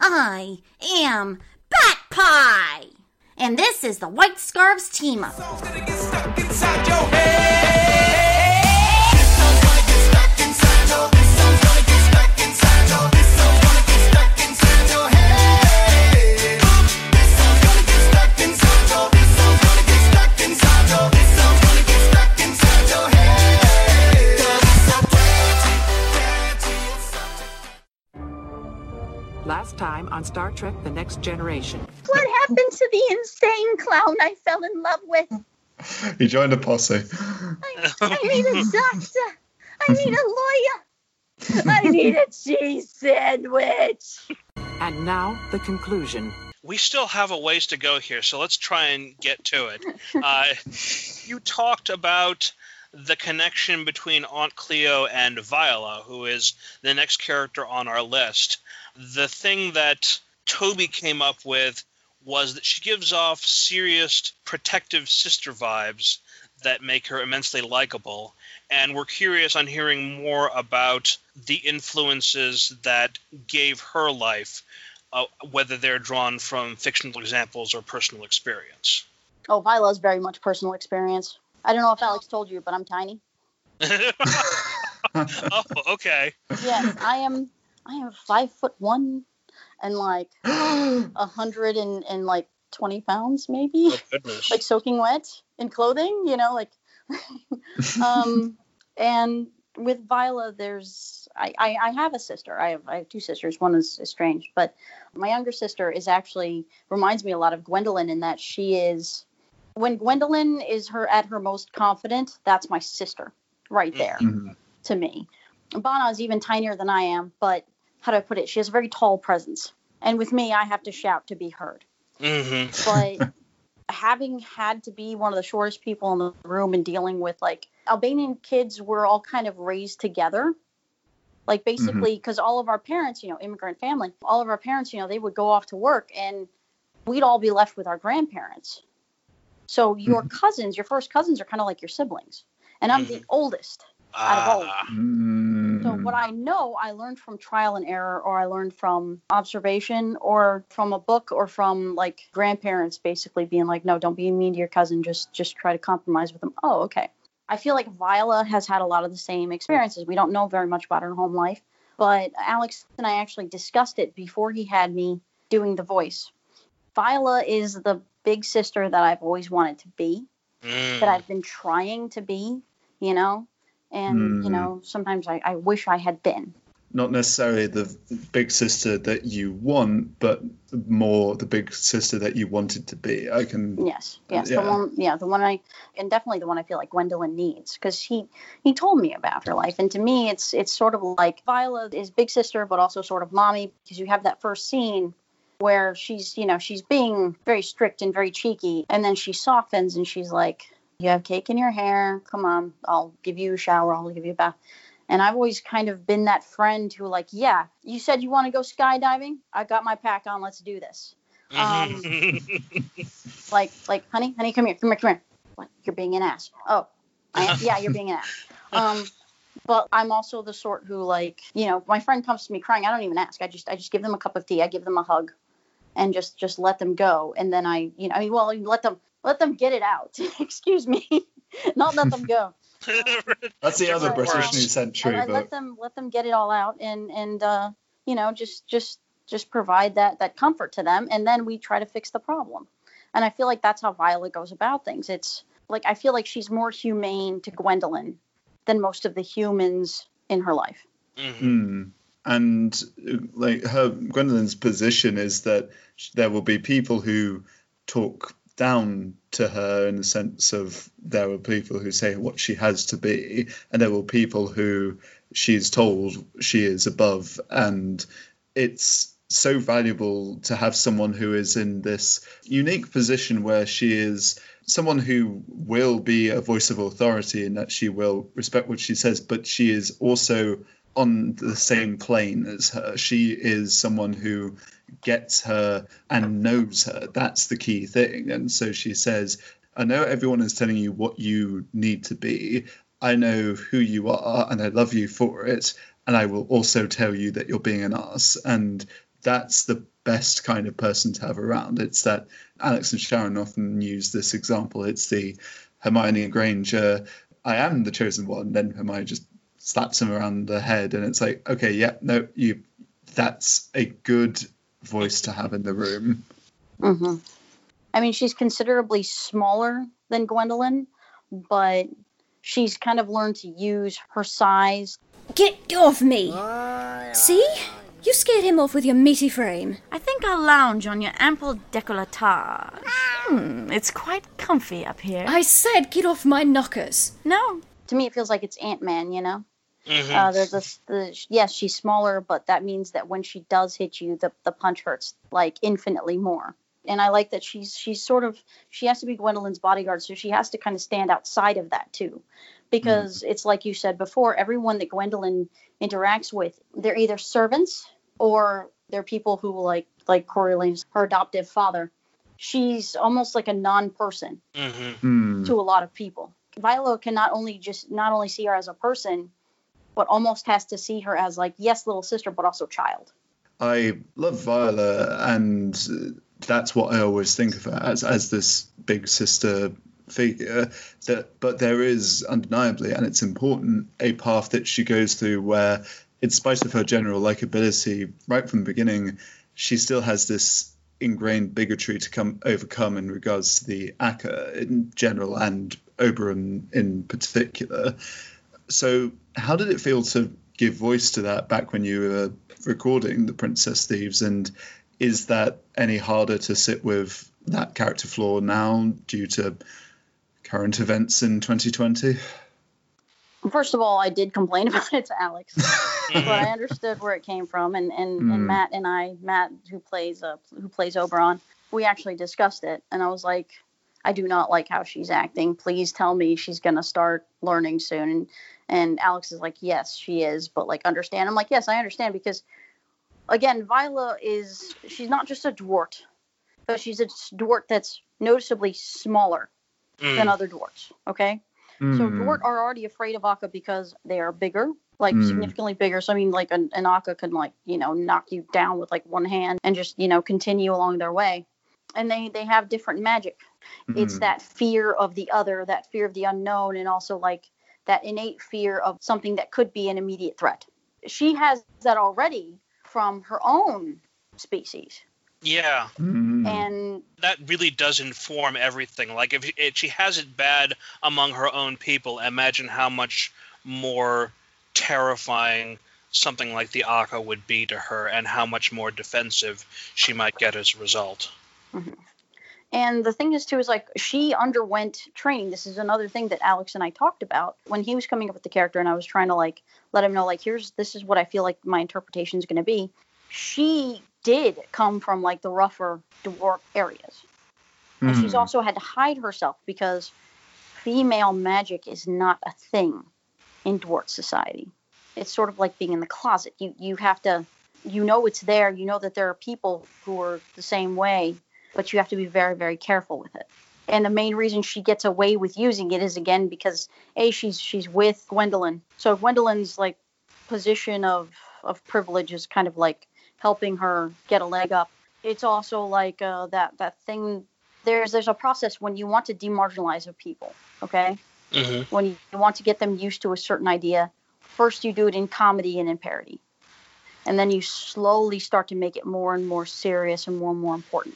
I am Bat Pie, and this is the White Scarves Team Up. Last time on Star Trek The Next Generation. What happened to the insane clown I fell in love with? He joined a posse. I need a doctor. I need a lawyer. I need a cheese sandwich. And now, the conclusion. We still have a ways to go here, so let's try and get to it. You talked about the connection between Aunt Cleo and Viola, who is the next character on our list. The thing that Toby came up with was that she gives off serious protective sister vibes that make her immensely likable. And we're curious on hearing more about the influences that gave her life, whether they're drawn from fictional examples or personal experience. Oh, Viola's very much personal experience. I don't know if Alex told you, but I'm tiny. Oh, okay. Yes, I am 5'1" and like 120 pounds, maybe. Oh, goodness. Like soaking wet in clothing, like. And with Viola, I have a sister. I have two sisters. One is estranged, but my younger sister reminds me a lot of Gwendolyn in that she is. When Gwendolyn is at her most confident, that's my sister right there to me. Bana is even tinier than I am, but how do I put it? She has a very tall presence. And with me, I have to shout to be heard. Mm-hmm. But having had to be one of the shortest people in the room and dealing with, like, Albanian kids were all kind of raised together. Like, basically, because all of our parents, immigrant family, all of our parents, they would go off to work and we'd all be left with our grandparents. So your first cousins are kind of like your siblings. And I'm the oldest out of all of them. So what I know, I learned from trial and error, or I learned from observation, or from a book, or from like grandparents basically being like, no, don't be mean to your cousin. Just try to compromise with them. Oh, okay. I feel like Viola has had a lot of the same experiences. We don't know very much about her home life, but Alex and I actually discussed it before he had me doing the voice. Viola is the big sister that I've always wanted to be, that I've been trying to be, and, sometimes I wish I had been. Not necessarily the big sister that you want, but more the big sister that you wanted to be. Yes, yeah. the one and definitely the one I feel like Gwendolyn needs, because he told me about her life, and to me it's sort of like Viola is big sister, but also sort of mommy, because you have that first scene where she's being very strict and very cheeky, and then she softens and she's like, you have cake in your hair, come on, I'll give you a shower, I'll give you a bath. And I've always kind of been that friend who, like, yeah, you said you want to go skydiving? I got my pack on. Let's do this. Like, honey, come here. What? You're being an ass. Oh, I am? Yeah, you're being an ass. But I'm also the sort who, like, my friend comes to me crying. I don't even ask. I just give them a cup of tea. I give them a hug, and just let them go. And then let them get it out. Excuse me, not let them go. That's the other British New Century. Let them get it all out, and just provide that comfort to them, and then we try to fix the problem. And I feel like that's how Viola goes about things. It's like I feel like she's more humane to Gwendolyn than most of the humans in her life. And like Gwendolyn's position is that there will be people who talk down to her in the sense of there are people who say what she has to be, and there will people who she's told she is above. And it's so valuable to have someone who is in this unique position where she is someone who will be a voice of authority and that she will respect what she says, but she is also on the same plane as her. She is someone who gets her and knows her. That's the key thing. And so she says, I know everyone is telling you what you need to be. I know who you are and I love you for it. And I will also tell you that you're being an arse. And that's the best kind of person to have around. It's that Alex and Sharon often use this example. It's the Hermione Granger, I am the chosen one. Then Hermione just slaps him around the head, and it's like, okay, yeah, no, that's a good voice to have in the room. Mm-hmm. I mean, she's considerably smaller than Gwendolyn, but she's kind of learned to use her size. Get off me! See? You scared him off with your meaty frame. I think I'll lounge on your ample décolletage. It's quite comfy up here. I said get off my knockers. No. To me, it feels like it's Ant-Man, you know? Mm-hmm. Yes, she's smaller, but that means that when she does hit you, the punch hurts, like, infinitely more. And I like that she has to be Gwendolyn's bodyguard, so she has to kind of stand outside of that, too. Because it's like you said before, everyone that Gwendolyn interacts with, they're either servants or they're people who, like Coriolanus, her adoptive father. She's almost like a non-person to a lot of people. Viola can not only see her as a person, but almost has to see her as, like, yes, little sister, but also child. I love Viola, and that's what I always think of her as this big sister figure. But there is undeniably, and it's important, a path that she goes through where, in spite of her general likability, right from the beginning, she still has this ingrained bigotry to overcome in regards to the Aka in general and Oberon in particular. So how did it feel to give voice to that back when you were recording The Princess Thieves, and is that any harder to sit with that character flaw now due to current events in 2020? First of all, I did complain about it to Alex, but I understood where it came from, and Matt and I, who plays Oberon, we actually discussed it, and I was like, I do not like how she's acting. Please tell me she's gonna start learning soon. And Alex is like, yes, she is, but, like, understand. I'm like, yes, I understand, because again, Viola she's not just a dwart, but she's a dwart that's noticeably smaller than other dwarts. Okay. So dwart are already afraid of Akka because they are bigger, like significantly bigger. So I mean, like an Akka can, like, you know, knock you down with, like, one hand and just, you know, continue along their way. And they have different magic. It's that fear of the other, that fear of the unknown, and also, like, that innate fear of something that could be an immediate threat. She has that already from her own species. Yeah. And that really does inform everything. Like, if she has it bad among her own people, imagine how much more terrifying something like the Akka would be to her, and how much more defensive she might get as a result. And the thing is, too, is, like, she underwent training. This is another thing that Alex and I talked about when he was coming up with the character, and I was trying to, like, let him know, like, this is what I feel like my interpretation is going to be. She did come from, like, the rougher dwarf areas. And she's also had to hide herself because female magic is not a thing in dwarf society. It's sort of like being in the closet. You have to, you know it's there. You know that there are people who are the same way, but you have to be very, very careful with it. And the main reason she gets away with using it is, again, because, A, she's with Gwendolyn. So Gwendolyn's, like, position of privilege is kind of, like, helping her get a leg up. It's also, like, that thing. There's a process when you want to demarginalize a people, okay? When you want to get them used to a certain idea, first you do it in comedy and in parody. And then you slowly start to make it more and more serious and more and more important.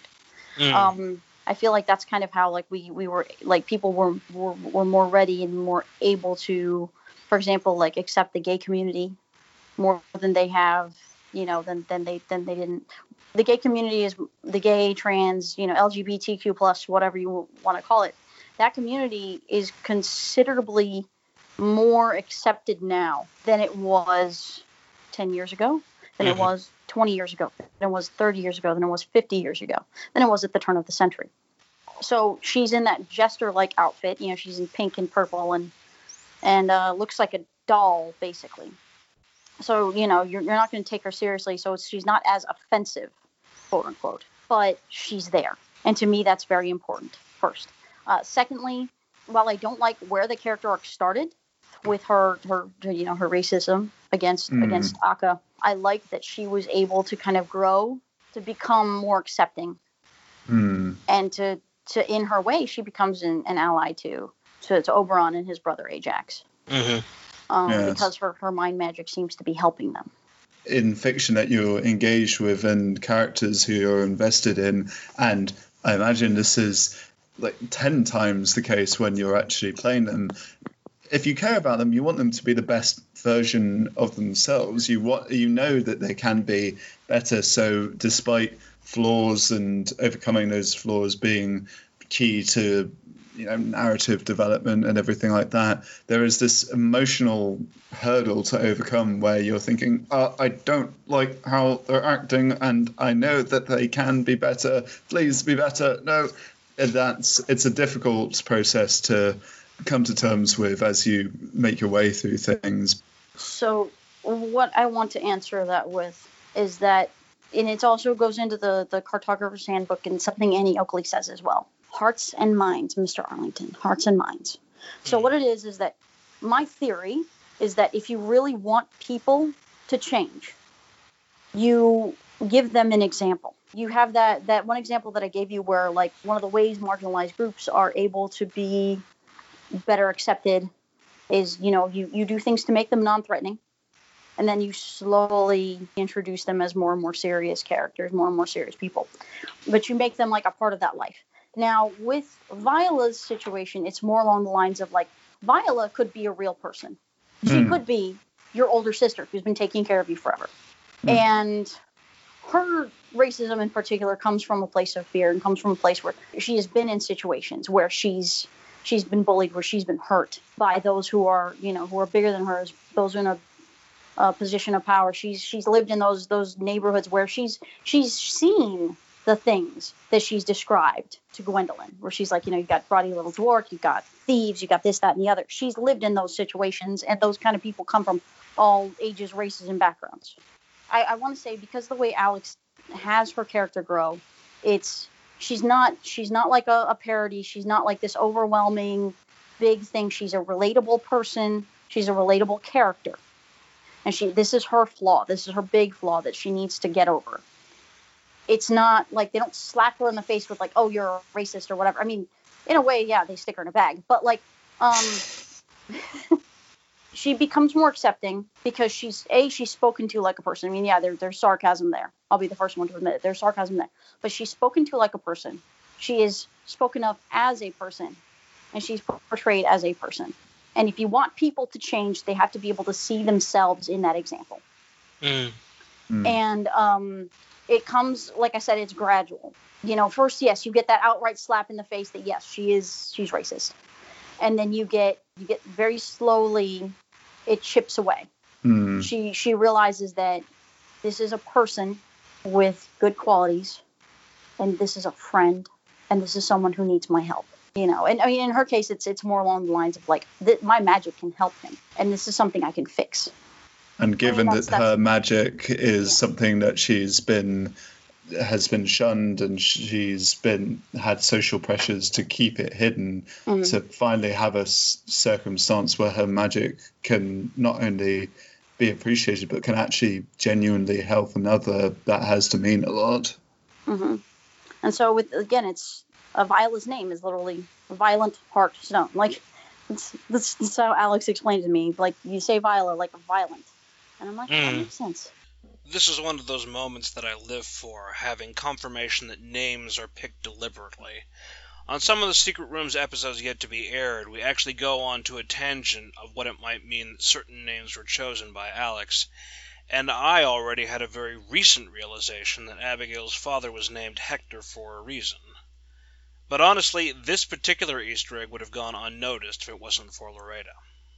I feel like that's kind of how, like, we were, like, people were more ready and more able to, for example, like, accept the gay community more than they have, you know, than they didn't. The gay community is the gay, trans, you know, LGBTQ plus, whatever you want to call it. That community is considerably more accepted now than it was 10 years ago, than it was 20 years ago, than it was 30 years ago, than it was 50 years ago, than it was at the turn of the century. So she's in that jester-like outfit. You know, she's in pink and purple and looks like a doll, basically. So, you know, you're not going to take her seriously. So she's not as offensive, quote unquote, but she's there. And to me, that's very important, first. Secondly, while I don't like where the character arc started with her you know, her racism against Akka, I like that she was able to kind of grow to become more accepting, and to in her way, she becomes an ally to Oberon and his brother Ajax, Yes. because her mind magic seems to be helping them. In fiction that you're engaged with and characters who you're invested in, and I imagine this is like 10 times the case when you're actually playing them. If you care about them, you want them to be the best version of themselves. You know that they can be better. So despite flaws and overcoming those flaws being key to narrative development and everything like that, there is this emotional hurdle to overcome where you're thinking, I don't like how they're acting, and I know that they can be better. Please be better. No, it's a difficult process to come to terms with as you make your way through things. So what I want to answer that with is that, and it also goes into the Cartographer's Handbook and something Annie Oakley says as well. Hearts and minds, Mr. Arlington. Hearts and minds. So what it is that my theory is that if you really want people to change, you give them an example. You have that one example that I gave you where, like, one of the ways marginalized groups are able to be better accepted is, you do things to make them non-threatening, and then you slowly introduce them as more and more serious characters, more and more serious people. But you make them like a part of that life. Now, with Viola's situation, it's more along the lines of, like, Viola could be a real person. She could be your older sister who's been taking care of you forever. And her racism in particular comes from a place of fear and comes from a place where she has been in situations where she's been bullied, where she's been hurt by those who are bigger than her, those in a position of power. She's lived in those neighborhoods where she's seen the things that she's described to Gwendolyn, where she's like, you got brawny little dwarf, you got thieves, you got this, that, and the other. She's lived in those situations, and those kind of people come from all ages, races, and backgrounds. I want to say, because the way Alex has her character grow, she's not like a parody. She's not like this overwhelming big thing. She's a relatable person. She's a relatable character. And this is her flaw. This is her big flaw that she needs to get over. It's not like they don't slap her in the face with, like, oh, you're a racist or whatever. I mean, in a way, yeah, they stick her in a bag. But, like, she becomes more accepting because she's spoken to like a person. I mean, yeah, there's sarcasm there. I'll be the first one to admit it. There's sarcasm there. But she's spoken to like a person. She is spoken of as a person. And she's portrayed as a person. And if you want people to change, they have to be able to see themselves in that example. And it comes, like I said, it's gradual. First, yes, you get that outright slap in the face that, yes, she's racist. And then you get very slowly, it chips away. She realizes that this is a person with good qualities, and this is a friend, and this is someone who needs my help. And I mean, in her case, it's more along the lines of, like, my magic can help him, and this is something I can fix. And given that her magic is something that has been shunned, and she's had social pressures to keep it hidden, to finally have a circumstance where her magic can not only be appreciated but can actually genuinely help another, that has to mean a lot. And so it's Viola's name is literally Violent Heart Stone. Like, that's how Alex explained to me. Like, you say Viola like a violent. And I'm like, that makes sense. This is one of those moments that I live for, having confirmation that names are picked deliberately. On some of the Secret Rooms episodes yet to be aired, we actually go on to a tangent of what it might mean that certain names were chosen by Alex, and I already had a very recent realization that Abigail's father was named Hector for a reason. But honestly, this particular Easter egg would have gone unnoticed if it wasn't for Loretta.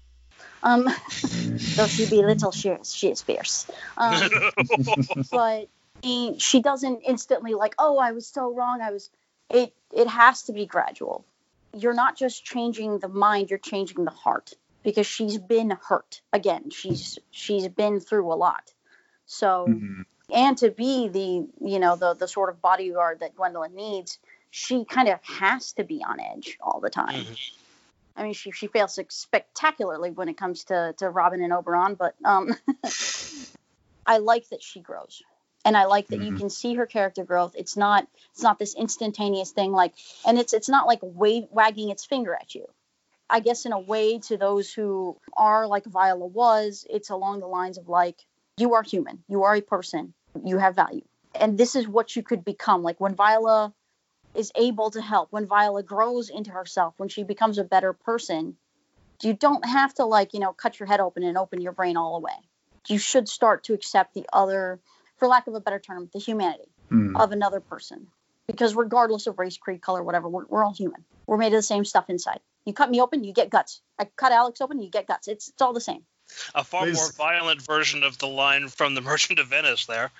Though she be little, she is fierce. But she doesn't instantly, like, oh, I was so wrong. It has to be gradual. You're not just changing the mind, you're changing the heart, because she's been hurt. Again, she's been through a lot. So, and to be the sort of bodyguard that Gwendolyn needs, she kind of has to be on edge all the time. I mean, she fails spectacularly when it comes to Robin and Oberon, but I like that she grows. And I like that you can see her character growth. It's not this instantaneous thing, like, and it's not like wagging its finger at you. I guess in a way, to those who are like Viola was, it's along the lines of like, you are human, you are a person, you have value, and this is what you could become. Like when Viola is able to help, when Viola grows into herself, when she becomes a better person, you don't have to like, cut your head open and open your brain all the way. You should start to accept the other, for lack of a better term, the humanity of another person. Because regardless of race, creed, color, whatever, we're all human. We're made of the same stuff inside. You cut me open, you get guts. I cut Alex open, you get guts. It's all the same. A far more violent version of the line from The Merchant of Venice there.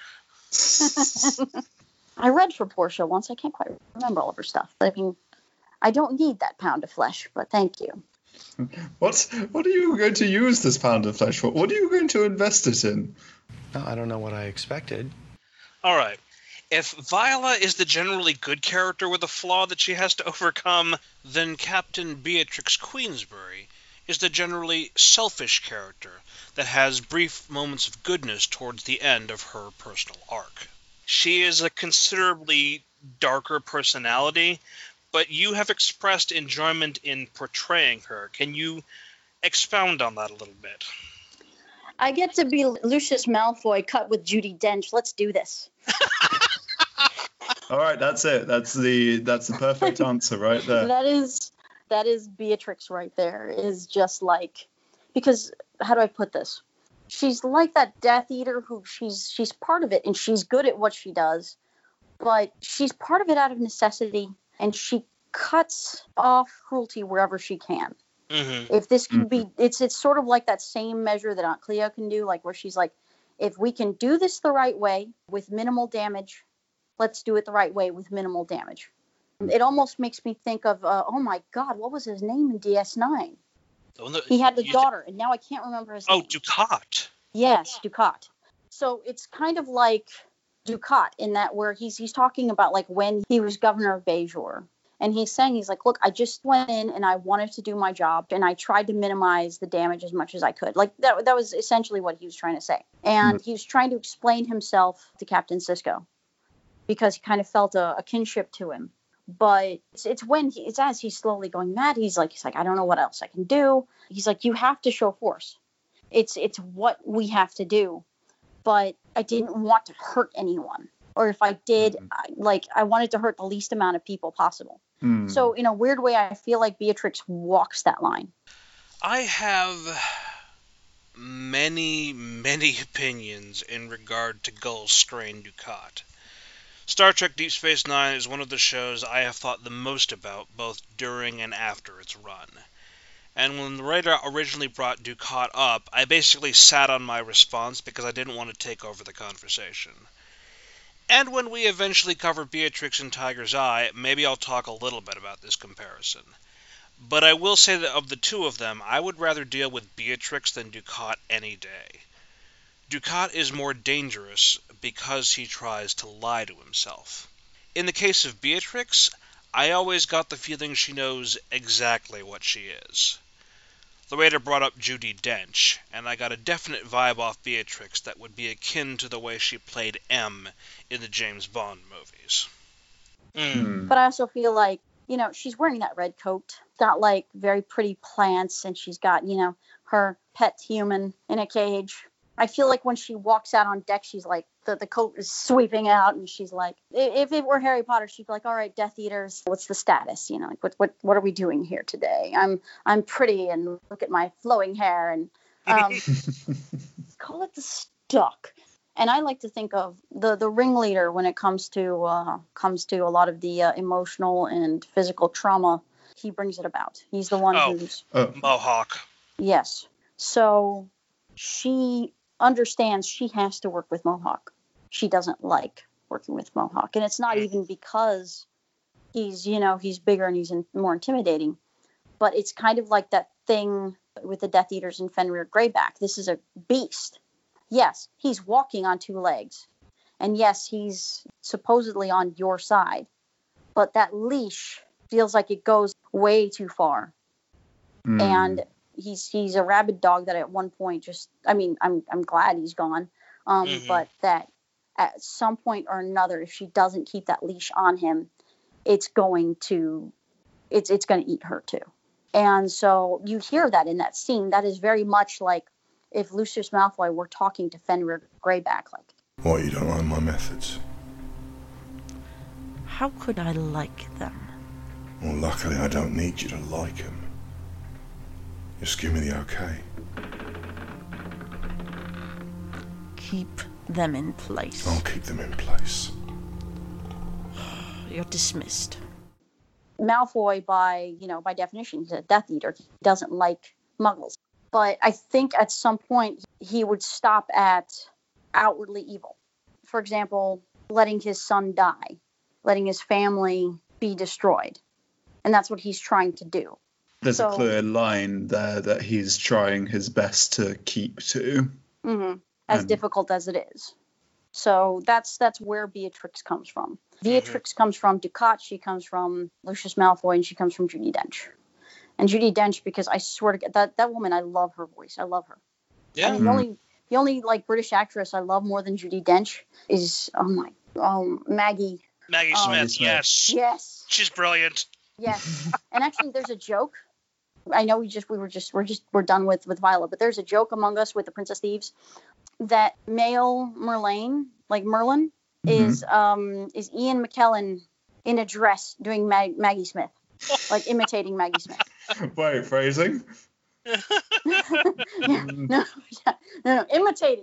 I read for Portia once. I can't quite remember all of her stuff. But I mean, I don't need that pound of flesh, but thank you. What are you going to use this pound of flesh for? What are you going to invest it in? No, I don't know what I expected. All right. If Viola is the generally good character with a flaw that she has to overcome, then Captain Beatrix Queensberry is the generally selfish character that has brief moments of goodness towards the end of her personal arc. She is a considerably darker personality, but you have expressed enjoyment in portraying her. Can you expound on that a little bit? I get to be Lucius Malfoy cut with Judi Dench. Let's do this. All right, that's it. That's the perfect answer right there. That is Beatrix right there. Is just like, because how do I put this? She's like that Death Eater who she's part of it and she's good at what she does, but she's part of it out of necessity, and she cuts off cruelty wherever she can. Mm-hmm. If this can be, it's sort of like that same measure that Aunt Cleo can do, like where she's like, if we can do this the right way with minimal damage, let's do it the right way with minimal damage. It almost makes me think of, oh my God, what was his name in DS9? He had the daughter, and now I can't remember his name. Oh, Ducat. Yes, Ducat. So it's kind of like Ducat in that where he's talking about like when he was governor of Bajor. And he's saying, he's like, look, I just went in and I wanted to do my job and I tried to minimize the damage as much as I could. Like that was essentially what he was trying to say. And he was trying to explain himself to Captain Sisko because he kind of felt a kinship to him. But it's as he's slowly going mad. He's like, I don't know what else I can do. He's like, you have to show force. It's what we have to do. But I didn't want to hurt anyone. Or if I did, I wanted to hurt the least amount of people possible. So in a weird way, I feel like Beatrix walks that line. I have many, many opinions in regard to Gull Strain Ducat. Star Trek Deep Space Nine is one of the shows I have thought the most about, both during and after its run. And when the writer originally brought Ducat up, I basically sat on my response because I didn't want to take over the conversation. And when we eventually cover Beatrix and Tiger's Eye, maybe I'll talk a little bit about this comparison. But I will say that of the two of them, I would rather deal with Beatrix than Ducat any day. Ducat is more dangerous because he tries to lie to himself. In the case of Beatrix, I always got the feeling she knows exactly what she is. The writer brought up Judi Dench, and I got a definite vibe off Beatrix that would be akin to the way she played M in the James Bond movies. But I also feel like, she's wearing that red coat, got like very pretty plants, and she's got, her pet human in a cage. I feel like when she walks out on deck, she's like, the coat is sweeping out, and she's like, if it were Harry Potter, she'd be like, all right, Death Eaters, what's the status? Like, what are we doing here today? I'm pretty, and look at my flowing hair, and call it the Stuck. And I like to think of the ringleader when it comes to a lot of the emotional and physical trauma. He brings it about. He's the one who's Mohawk. Yes. So she understands she has to work with Mohawk. She doesn't like working with Mohawk, and it's not even because he's bigger and he's more intimidating, but it's kind of like that thing with the Death Eaters and Fenrir Greyback. This is a beast. Yes, he's walking on two legs, and yes, he's supposedly on your side, but that leash feels like it goes way too far. And he's a rabid dog that at one point I'm glad he's gone. But that at some point or another, if she doesn't keep that leash on him, it's going to eat her too. And so you hear that in that scene. That is very much like if Lucius Malfoy were talking to Fenrir Greyback. Like, why, you don't like my methods? How could I like them? Well, luckily I don't need you to like them. Just give me the okay. Keep them in place. I'll keep them in place. You're dismissed. Malfoy, by definition, he's a Death Eater. He doesn't like Muggles. But I think at some point he would stop at outwardly evil. For example, letting his son die, letting his family be destroyed. And that's what he's trying to do. There's a clear line there that he's trying his best to keep to. Mm-hmm. As difficult as it is. So that's where Beatrix comes from. Beatrix comes from Ducat, she comes from Lucius Malfoy, and she comes from Judi Dench. And Judi Dench, because I swear to God, that woman, I love her voice. I love her. Yeah. I mean, the only like British actress I love more than Judi Dench is Maggie. Maggie Smith. Yes. Yes. She's brilliant. Yes. And actually, there's a joke. I know we're done with Viola, but there's a joke among us with the Princess Thieves that male Merlin, like Merlin, is Ian McKellen in a dress doing Maggie Smith, like imitating Maggie Smith. Wait, phrasing? No, imitating.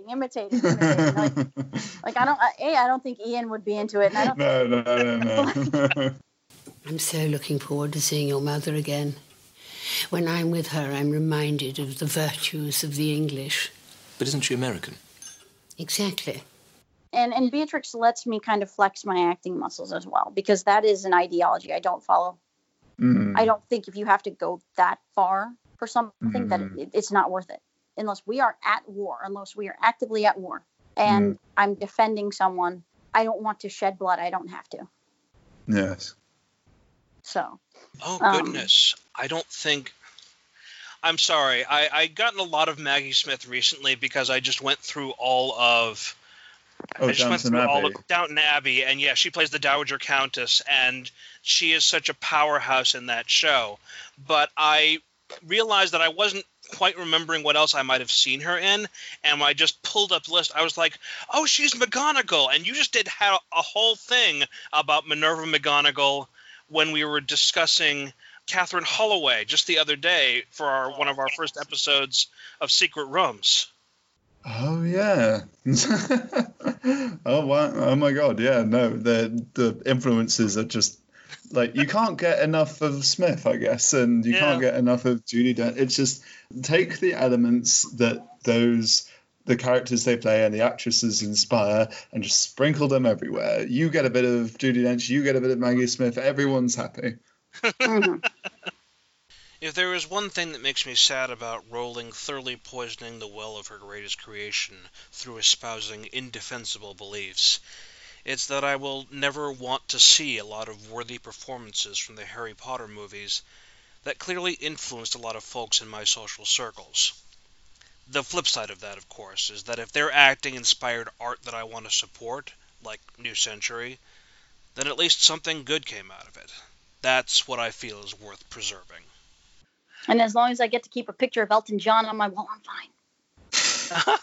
Like I don't think Ian would be into it. And No. I'm so looking forward to seeing your mother again. When I'm with her, I'm reminded of the virtues of the English. But isn't she American? Exactly. And Beatrix lets me kind of flex my acting muscles as well, because that is an ideology I don't follow. I don't think if you have to go that far for something that it's not worth it. Unless we are at war, unless we are actively at war, and I'm defending someone, I don't want to shed blood. I don't have to. Yes. So. Oh, goodness. I don't think... I'm sorry. I gotten a lot of Maggie Smith recently because I just went through all of... Downton Abbey, and yeah, she plays the Dowager Countess, and she is such a powerhouse in that show. But I realized that I wasn't quite remembering what else I might have seen her in, and when I just pulled up the list, I was like, oh, she's McGonagall, and you just did have a whole thing about Minerva McGonagall when we were discussing Catherine Holloway just the other day for one of our first episodes of Secret Rooms. Oh yeah. Oh wow. Oh my God. Yeah. No. The influences are just like you can't get enough of Smith, I guess, and you can't get enough of Judi Dench. It's just take the elements that the characters they play and the actresses inspire, and just sprinkle them everywhere. You get a bit of Judi Dench, you get a bit of Maggie Smith. Everyone's happy. If there is one thing that makes me sad about Rowling thoroughly poisoning the well of her greatest creation through espousing indefensible beliefs, it's that I will never want to see a lot of worthy performances from the Harry Potter movies that clearly influenced a lot of folks in my social circles. The flip side of that, of course, is that if their acting inspired art that I want to support, like New Century, then at least something good came out of it. That's what I feel is worth preserving. And as long as I get to keep a picture of Elton John on my wall, I'm fine.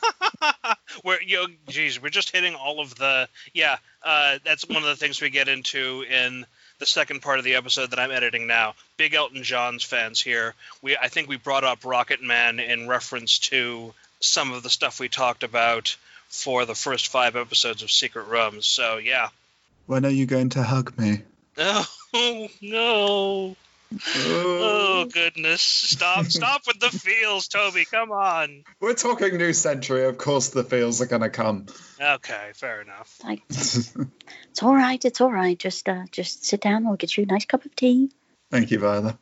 We're just hitting all of the... Yeah, that's one of the things we get into in the second part of the episode that I'm editing now. Big Elton John's fans here. I think we brought up Rocket Man in reference to some of the stuff we talked about for the first 5 episodes of Secret Rooms. So, yeah. When are you going to hug me? Oh, no. Oh, goodness. Stop with the feels, Toby. Come on. We're talking New Century. Of course the feels are going to come. Okay, fair enough. It's all right. It's all right. Just sit down. We'll get you a nice cup of tea. Thank you, Viola.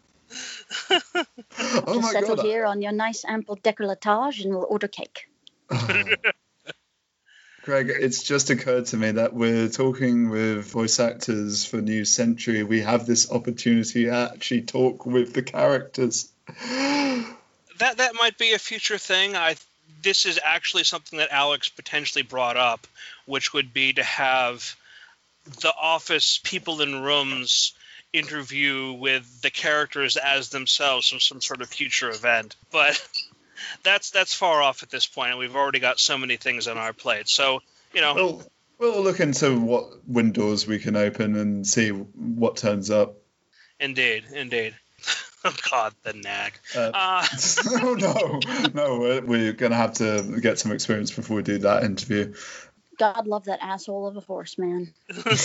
Just settle here on your nice ample décolletage and we'll order cake. Greg, it's just occurred to me that we're talking with voice actors for New Century. We have this opportunity to actually talk with the characters. That might be a future thing. this is actually something that Alex potentially brought up, which would be to have the Office people in rooms interview with the characters as themselves from some sort of future event. But that's far off at this point, and we've already got so many things on our plate. So, we'll look into what windows we can open and see what turns up. Indeed. Oh, God, the nag. No, we're going to have to get some experience before we do that interview. God love that asshole of a horse, man.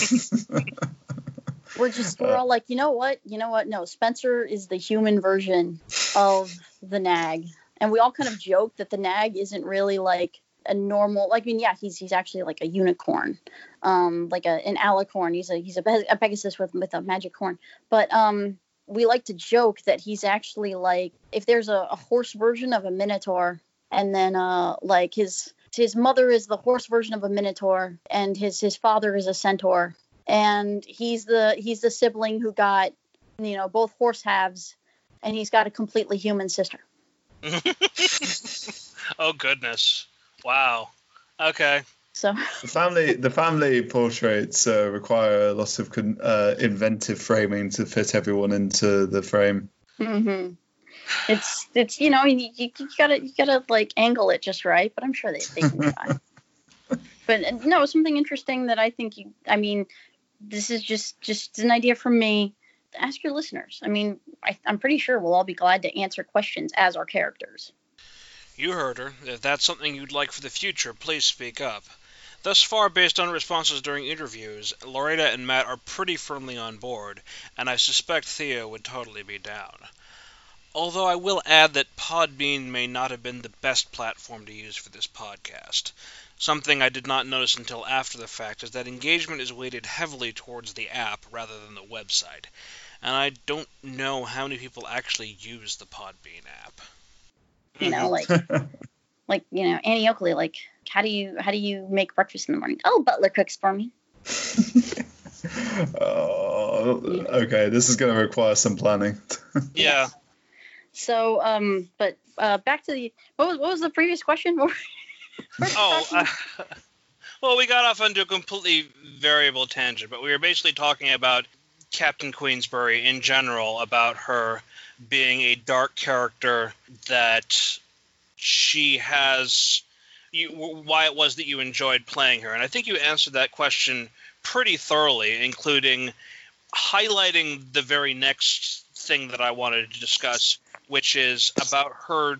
We're all like, you know what? No, Spencer is the human version of the nag. And we all kind of joke that the nag isn't really like a normal, he's actually like a unicorn, like an alicorn. He's a Pegasus with a magic horn. But we like to joke that he's actually like, if there's a horse version of a minotaur, and then like his mother is the horse version of a minotaur, and his father is a centaur, and he's the sibling who got both horse halves, and he's got a completely human sister. Oh goodness! Wow. Okay. So the family portraits require lots of inventive framing to fit everyone into the frame. Mm-hmm. It's you gotta like angle it just right, but I'm sure they can try. But no, something interesting that I think this is just an idea from me. Ask your listeners. I'm pretty sure we'll all be glad to answer questions as our characters. You heard her. If that's something you'd like for the future, please speak up. Thus far, based on responses during interviews, Loretta and Matt are pretty firmly on board, and I suspect Theo would totally be down. Although I will add that Podbean may not have been the best platform to use for this podcast. Something I did not notice until after the fact is that engagement is weighted heavily towards the app rather than the website, and I don't know how many people actually use the Podbean app. Annie Oakley, like, how do you make breakfast in the morning? Oh, Butler cooks for me. Oh, okay. This is going to require some planning. Yeah. So, but back to what was the previous question? Well, we got off onto a completely variable tangent, but we were basically talking about Captain Queensbury in general, about her being a dark character that she has, why it was that you enjoyed playing her. And I think you answered that question pretty thoroughly, including highlighting the very next thing that I wanted to discuss, which is about her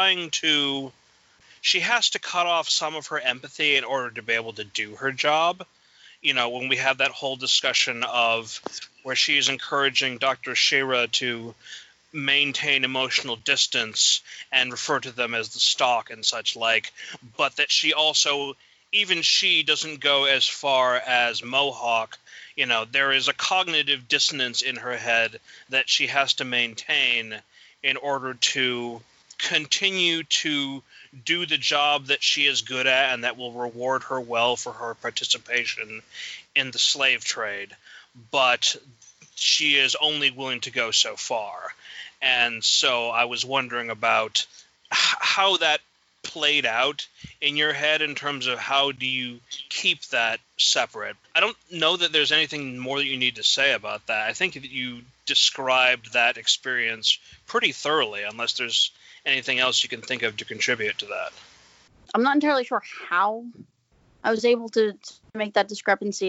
she has to cut off some of her empathy in order to be able to do her job. When we have that whole discussion of where she's encouraging Dr. Shira to maintain emotional distance and refer to them as the stock and such like, but that she also, even she doesn't go as far as Mohawk. There is a cognitive dissonance in her head that she has to maintain in order to continue to do the job that she is good at and that will reward her well for her participation in the slave trade. But she is only willing to go so far. And so I was wondering about how that played out in your head in terms of how do you keep that separate. I don't know that there's anything more that you need to say about that. I think that you described that experience pretty thoroughly, unless there's anything else you can think of to contribute to that. I'm not entirely sure how I was able to make that discrepancy.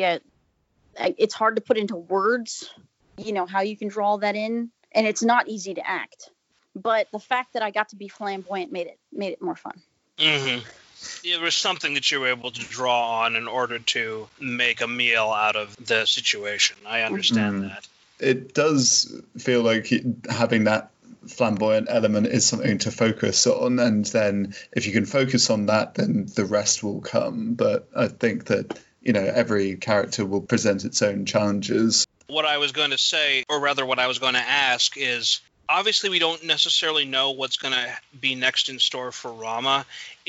It's hard to put into words, how you can draw that in, and it's not easy to act. But the fact that I got to be flamboyant made it more fun. Mm-hmm. It was something that you were able to draw on in order to make a meal out of the situation. I understand that. It does feel like having that flamboyant element is something to focus on, and then if you can focus on that, then the rest will come. But I think that every character will present its own challenges. What I was going to say, or rather what I was going to ask, is obviously we don't necessarily know what's going to be next in store for Rama.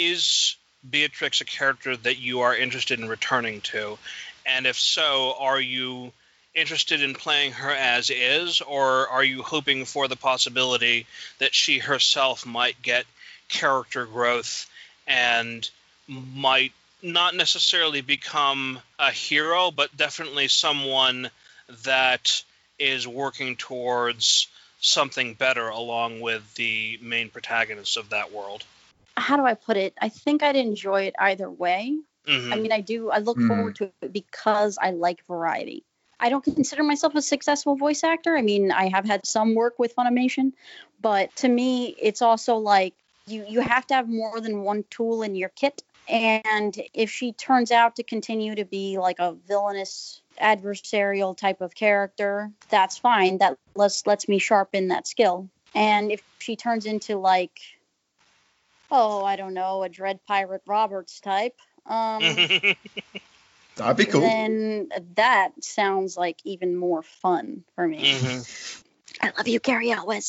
Is Beatrix a character that you are interested in returning to? And if so, are you interested in playing her as is, or are you hoping for the possibility that she herself might get character growth and might not necessarily become a hero, but definitely someone that is working towards something better along with the main protagonists of that world. How do I put it? I think I'd enjoy it either way. Mm-hmm. I mean, I do. I look forward to it because I like variety. I don't consider myself a successful voice actor. I mean, I have had some work with Funimation, but to me, it's also like you have to have more than one tool in your kit. And if she turns out to continue to be like a villainous adversarial type of character, that's fine. That lets me sharpen that skill. And if she turns into like, I don't know, a Dread Pirate Roberts type, that'd be cool. Then that sounds like even more fun for me. Mm-hmm. I love you, Carrie Elwes.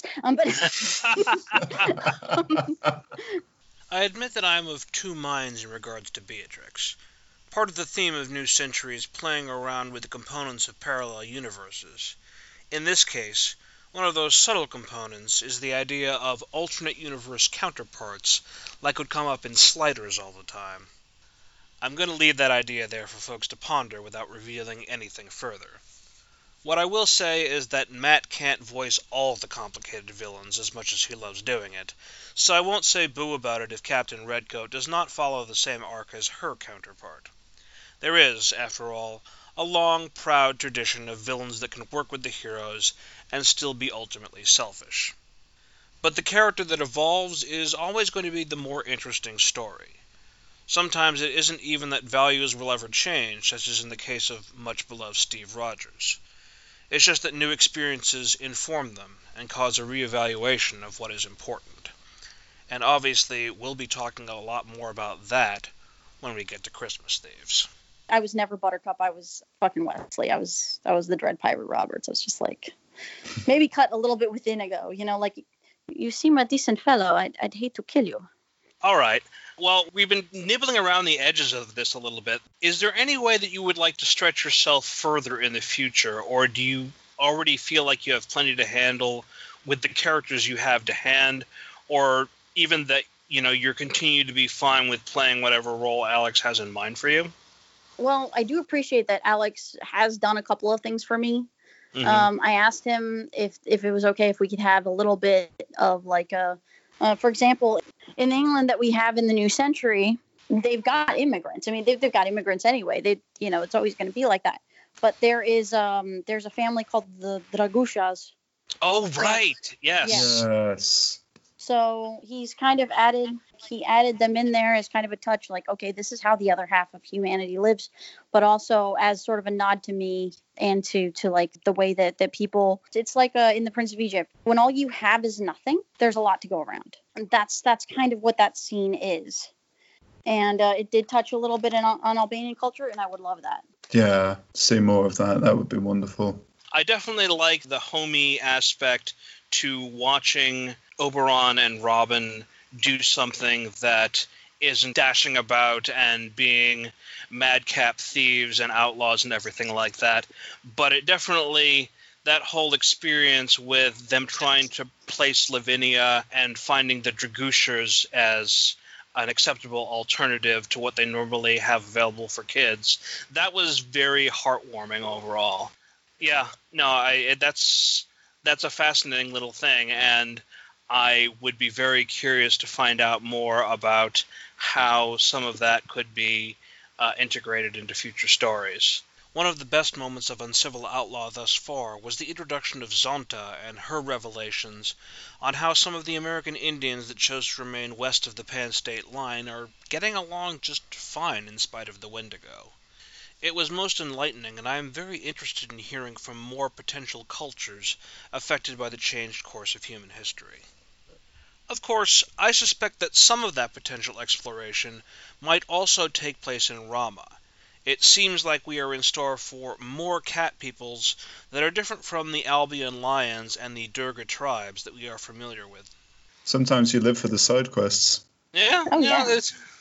I admit that I am of two minds in regards to Beatrix. Part of the theme of New Century is playing around with the components of parallel universes. In this case, one of those subtle components is the idea of alternate universe counterparts, like would come up in Sliders all the time. I'm going to leave that idea there for folks to ponder without revealing anything further. What I will say is that Matt can't voice all the complicated villains as much as he loves doing it, so I won't say boo about it if Captain Redcoat does not follow the same arc as her counterpart. There is, after all, a long, proud tradition of villains that can work with the heroes and still be ultimately selfish. But the character that evolves is always going to be the more interesting story. Sometimes it isn't even that values will ever change, such as in the case of much-beloved Steve Rogers. It's just that new experiences inform them and cause a reevaluation of what is important. And obviously, we'll be talking a lot more about that when we get to Christmas Thieves. I was never Buttercup. I was fucking Wesley. I was the Dread Pirate Roberts. I was just like, maybe cut a little bit with Inigo. You know, like, you seem a decent fellow. I'd hate to kill you. All right. Well, we've been nibbling around the edges of this a little bit. Is there any way that you would like to stretch yourself further in the future, or do you already feel like you have plenty to handle with the characters you have to hand, or even that, you know, you're continue to be fine with playing whatever role Alex has in mind for you? Well, I do appreciate that Alex has done a couple of things for me. Mm-hmm. I asked him if it was okay if we could have a little bit of like a, for example, in England that we have in the New Century, they've got immigrants. I mean, they've got immigrants anyway. It's always going to be like that. But there's a family called the Dragushas. Oh, right. Yes. Yes. So he's kind of added them in there as kind of a touch, like, okay, this is how the other half of humanity lives, but also as sort of a nod to me and to like the way that people, it's like in the Prince of Egypt, when all you have is nothing, there's a lot to go around. And that's kind of what that scene is. And it did touch a little bit on Albanian culture, and I would love that. Yeah, see more of that. That would be wonderful. I definitely like the homey aspect to watching Oberon and Robin do something that isn't dashing about and being madcap thieves and outlaws and everything like that. But it definitely, that whole experience with them trying to place Lavinia and finding the Dragushers as an acceptable alternative to what they normally have available for kids, that was very heartwarming overall. Yeah, no, that's a fascinating little thing, and I would be very curious to find out more about how some of that could be integrated into future stories. One of the best moments of Uncivil Outlaw thus far was the introduction of Zonta and her revelations on how some of the American Indians that chose to remain west of the Pan State line are getting along just fine in spite of the Wendigo. It was most enlightening, and I am very interested in hearing from more potential cultures affected by the changed course of human history. Of course, I suspect that some of that potential exploration might also take place in Rama. It seems like we are in store for more cat peoples that are different from the Albion lions and the Durga tribes that we are familiar with. Sometimes you live for the side quests. Yeah, Oh, yeah.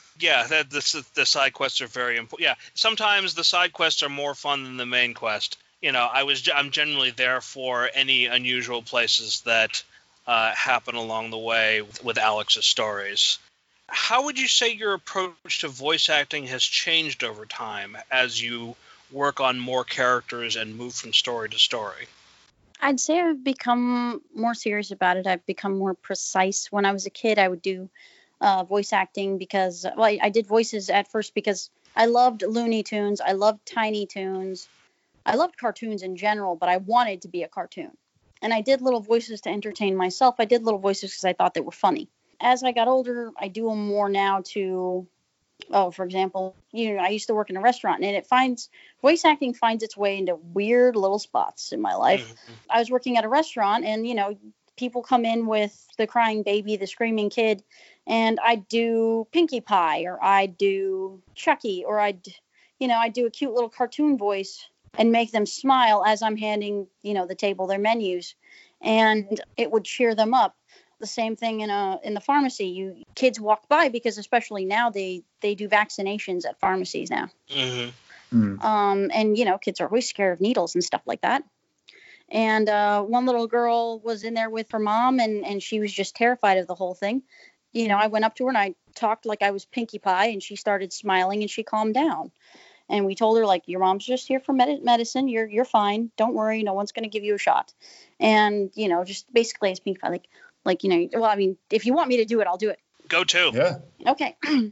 The side quests are very important. Yeah, sometimes the side quests are more fun than the main quest. You know, I'm generally there for any unusual places that happen along the way with Alex's stories. How would you say your approach to voice acting has changed over time as you work on more characters and move from story to story? I'd say I've become more serious about it. I've become more precise. When I was a kid, I would do voice acting because, well, I did voices at first because I loved Looney Tunes. I loved Tiny Toons. I loved cartoons in general, but I wanted to be a cartoon. And I did little voices to entertain myself. I did little voices because I thought they were funny. As I got older, I do them more now to, for example, I used to work in a restaurant, and voice acting finds its way into weird little spots in my life. Mm-hmm. I was working at a restaurant, and, people come in with the crying baby, the screaming kid, and I do Pinkie Pie, or I do Chucky, or I do a cute little cartoon voice and make them smile as I'm handing, the table their menus, and it would cheer them up. The same thing in the pharmacy. Kids walk by because especially now they do vaccinations at pharmacies now. Mm-hmm. And kids are always scared of needles and stuff like that. And one little girl was in there with her mom, and she was just terrified of the whole thing. I went up to her and I talked like I was Pinkie Pie, and she started smiling and she calmed down. And we told her, like, your mom's just here for medicine. You're fine. Don't worry. No one's going to give you a shot. And just basically as Pinkie Pie, if you want me to do it, I'll do it. Go to. Yeah. Okay.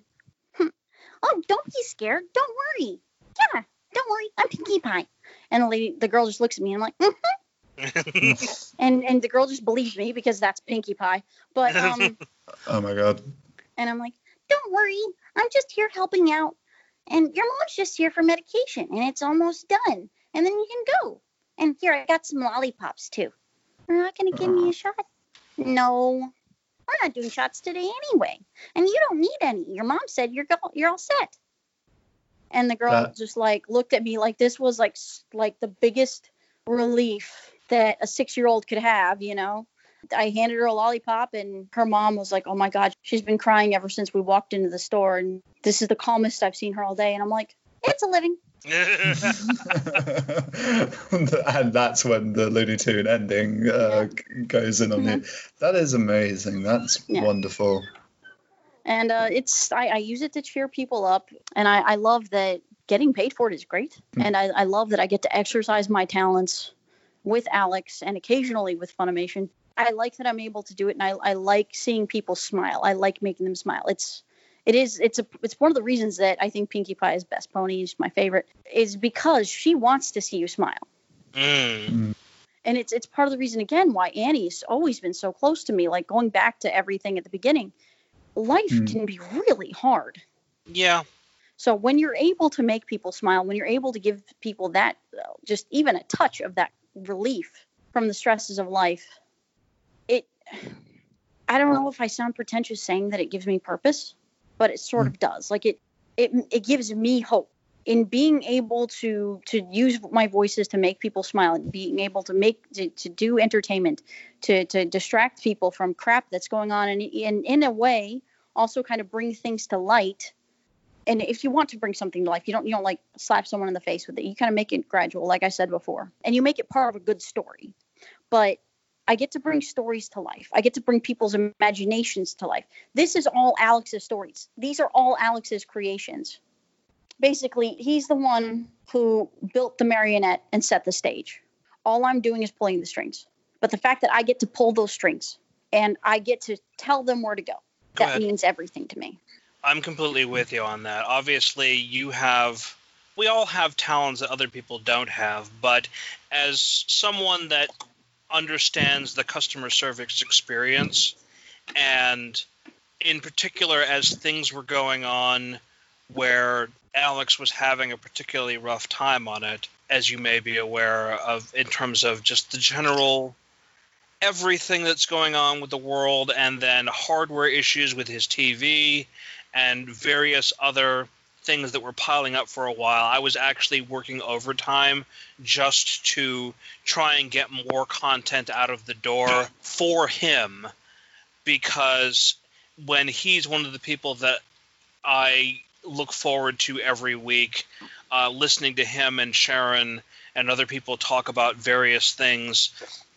Oh, don't be scared. Don't worry. Yeah, don't worry. I'm Pinkie Pie. And the girl just looks at me and I'm like, mm-hmm. and the girl just believes me because that's Pinkie Pie. But oh my God. And I'm like, don't worry. I'm just here helping out. And your mom's just here for medication, and it's almost done. And then you can go. And here, I got some lollipops too. You're not going to give me a shot? No, we're not doing shots today anyway, and you don't need any. Your mom said you're all set. And the girl just looked at me like this was like the biggest relief that a 6-year-old could have. I handed her a lollipop, and her mom was like, "Oh my God, she's been crying ever since we walked into the store, and this is the calmest I've seen her all day." And I'm like, "It's a living." And that's when the Looney Tune ending goes in on you. That is amazing. That's wonderful. And I use it to cheer people up, and I love that getting paid for it is great. And I love that I get to exercise my talents with Alex and occasionally with Funimation. I like that I'm able to do it, and I like seeing people smile. I like making them smile. It's one of the reasons that I think Pinkie Pie is best pony, is my favorite, is because she wants to see you smile. And it's part of the reason, again, why Annie's always been so close to me. Like, going back to everything at the beginning, life can be really hard. Yeah. So when you're able to make people smile, when you're able to give people that, just even a touch of that relief from the stresses of life, I don't know if I sound pretentious saying that it gives me purpose, but it sort of does. Like it gives me hope in being able to use my voices to make people smile, and being able to do entertainment, to distract people from crap that's going on, and in a way also kind of bring things to light. And if you want to bring something to life, you don't like slap someone in the face with it. You kind of make it gradual, like I said before, and you make it part of a good story. But I get to bring stories to life. I get to bring people's imaginations to life. This is all Alex's stories. These are all Alex's creations. Basically, he's the one who built the marionette and set the stage. All I'm doing is pulling the strings. But the fact that I get to pull those strings and I get to tell them where to go, that means everything to me. I'm completely with you on that. Obviously, we all have talents that other people don't have, but as someone that understands the customer service experience, and in particular as things were going on where Alex was having a particularly rough time on it, as you may be aware of, in terms of just the general everything that's going on with the world, and then hardware issues with his TV and various other things that were piling up for a while. I was actually working overtime just to try and get more content out of the door for him, because when he's one of the people that I look forward to every week, listening to him and Sharon and other people talk about various things,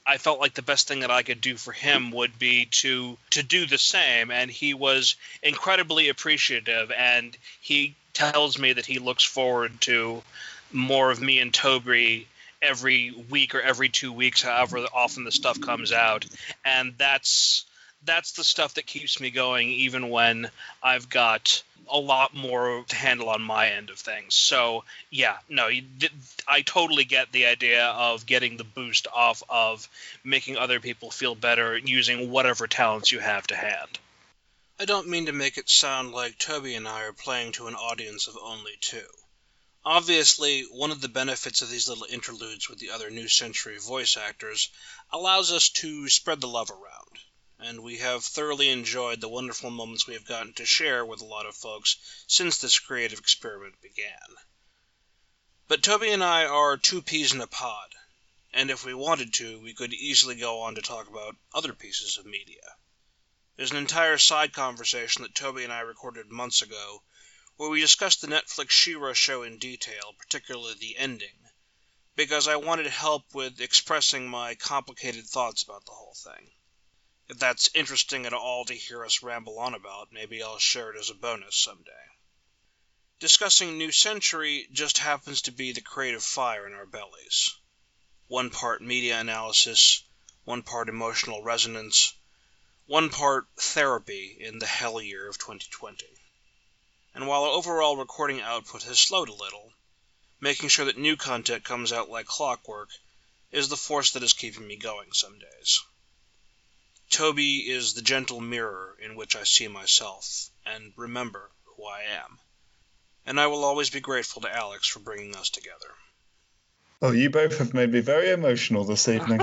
I felt like the best thing that I could do for him would be to do the same, and he was incredibly appreciative, and he tells me that he looks forward to more of me and Toby every week or every 2 weeks, however often the stuff comes out, and that's the stuff that keeps me going, even when I've got a lot more to handle on my end of things. So, yeah, no, I totally get the idea of getting the boost off of making other people feel better using whatever talents you have to hand. I don't mean to make it sound like Toby and I are playing to an audience of only 2. Obviously, one of the benefits of these little interludes with the other New Century voice actors allows us to spread the love around, and we have thoroughly enjoyed the wonderful moments we have gotten to share with a lot of folks since this creative experiment began. But Toby and I are 2 peas in a pod, and if we wanted to, we could easily go on to talk about other pieces of media. There's an entire side conversation that Toby and I recorded months ago, where we discussed the Netflix She-Ra show in detail, particularly the ending, because I wanted help with expressing my complicated thoughts about the whole thing. If that's interesting at all to hear us ramble on about, maybe I'll share it as a bonus someday. Discussing New Century just happens to be the creative fire in our bellies. 1 part media analysis, 1 part emotional resonance, 1 part therapy in the hell year of 2020. And while our overall recording output has slowed a little, making sure that new content comes out like clockwork is the force that is keeping me going some days. Toby is the gentle mirror in which I see myself, and remember who I am. And I will always be grateful to Alex for bringing us together. Oh, you both have made me very emotional this evening.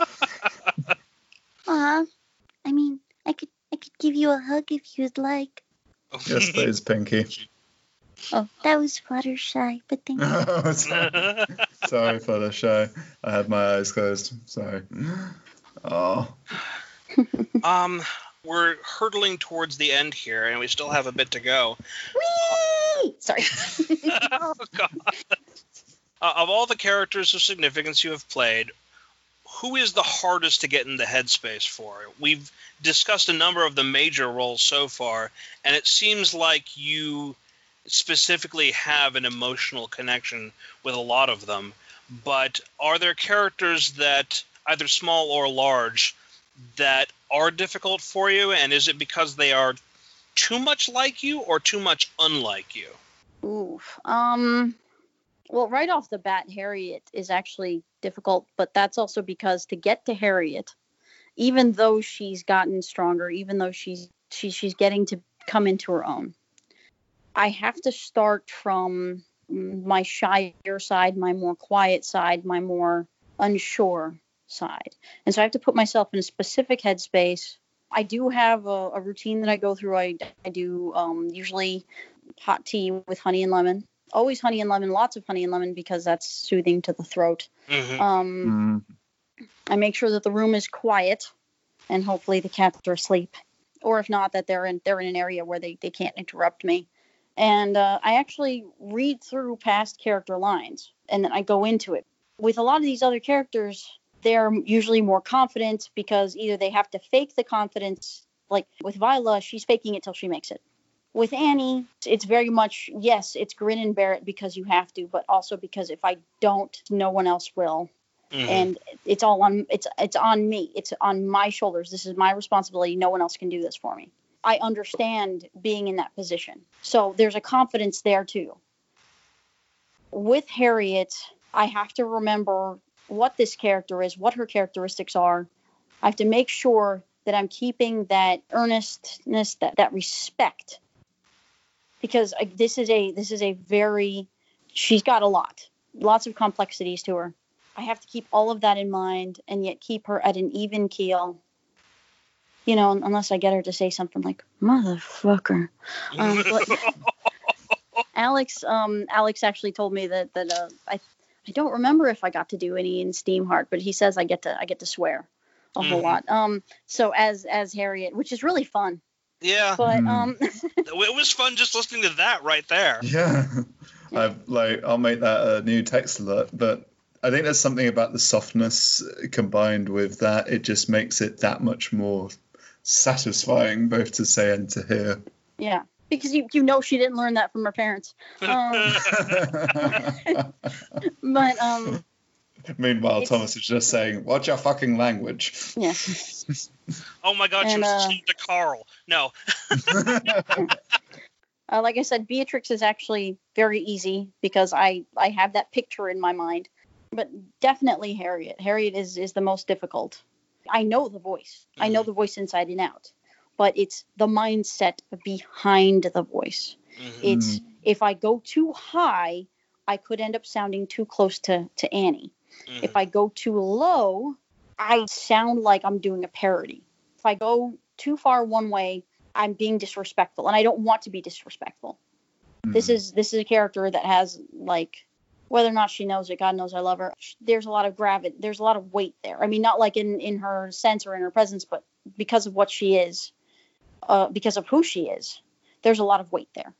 I mean, I could give you a hug if you'd like. Yes, please, Pinky. Oh, that was Fluttershy, but thank you. Sorry, Fluttershy. I had my eyes closed. Sorry. Oh. We're hurtling towards the end here, and we still have a bit to go. Whee! Sorry. Oh, God. Of all the characters of significance you have played, who is the hardest to get in the headspace for? We've discussed a number of the major roles so far, and it seems like you specifically have an emotional connection with a lot of them. But are there characters that, either small or large, that are difficult for you, and is it because they are too much like you or too much unlike you? Oof. Well, right off the bat, Harriet is actually difficult, but that's also because to get to Harriet, even though she's gotten stronger, even though she's getting to come into her own, I have to start from my shyer side, my more quiet side, my more unsure side. And so I have to put myself in a specific headspace. I do have a routine that I go through. I do usually hot tea with honey and lemon. Always honey and lemon, lots of honey and lemon, because that's soothing to the throat. Mm-hmm. I make sure that the room is quiet, and hopefully the cats are asleep, or if not, that they're in an area where they can't interrupt me. And I actually read through past character lines, and then I go into it. With a lot of these other characters, they're usually more confident because either they have to fake the confidence, like with Viola, she's faking it till she makes it. With Annie, it's very much, yes, it's grin and bear it because you have to, but also because if I don't, no one else will. Mm-hmm. And it's all on, it's on me. It's on my shoulders. This is my responsibility. No one else can do this for me. I understand being in that position. So there's a confidence there too. With Harriet, I have to remember what this character is, what her characteristics are. I have to make sure that I'm keeping that earnestness, that respect. Because this is a very, she's got lots of complexities to her. I have to keep all of that in mind and yet keep her at an even keel. You know, unless I get her to say something like, motherfucker. Alex actually told me that I don't remember if I got to do any in Steamheart, but he says I get to swear a whole lot. So as Harriet, which is really fun. Yeah. But it was fun just listening to that right there. Yeah. I'll make that a new text alert, but I think there's something about the softness combined with that. It just makes it that much more satisfying, both to say and to hear. Yeah, because you know she didn't learn that from her parents. But meanwhile, Thomas is just saying, "Watch your fucking language." Yeah. Oh my God, she was listening to Carl. No. Like I said, Beatrix is actually very easy because I have that picture in my mind. But definitely Harriet. Harriet is the most difficult. I know the voice. I know the voice inside and out. But it's the mindset behind the voice. It's if I go too high, I could end up sounding too close to Annie. If I go too low, I sound like I'm doing a parody. If I go too far one way, I'm being disrespectful, and I don't want to be disrespectful. This is a character that has, like, whether or not she knows it, God knows I love her. There's a lot of gravity. There's a lot of weight there. I mean, not like in her sense or in her presence, but because of what she is, because of who she is, there's a lot of weight there.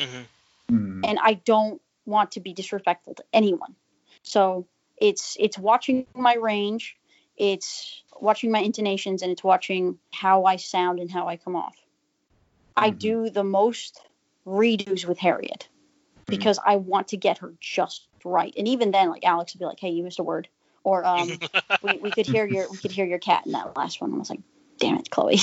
And I don't want to be disrespectful to anyone. So it's watching my range, it's watching my intonations, and it's watching how I sound and how I come off. I do the most redos with Harriet because I want to get her just right. And even then, like, Alex would be like, "Hey, you missed a word," or we could hear your cat in that last one. I was like, "Damn it, Chloe!"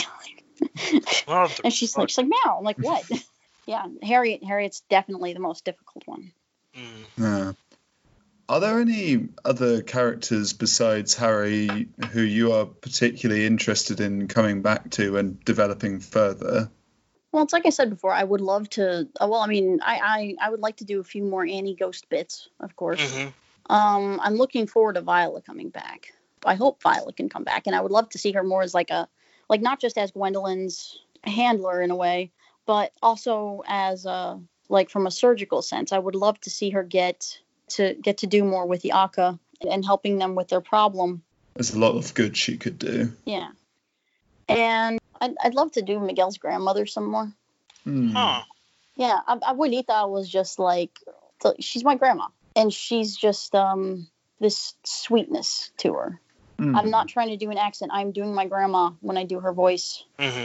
And she's like, "Meow." I'm like, "What?" Yeah, Harriet's definitely the most difficult one. Yeah. Are there any other characters besides Harry who you are particularly interested in coming back to and developing further? Well, it's like I said before, I would love to. I would like to do a few more Annie Ghost bits, of course. I'm looking forward to Viola coming back. I hope Viola can come back, and I would love to see her more as like not just as Gwendolyn's handler in a way, but also as like from a surgical sense. I would love to see her get to do more with the Akka and helping them with their problem. There's a lot of good she could do. Yeah, and I'd love to do Miguel's grandmother some more. Huh. Yeah, Abuelita was just like, she's my grandma. And she's just this sweetness to her. I'm not trying to do an accent. I'm doing my grandma when I do her voice.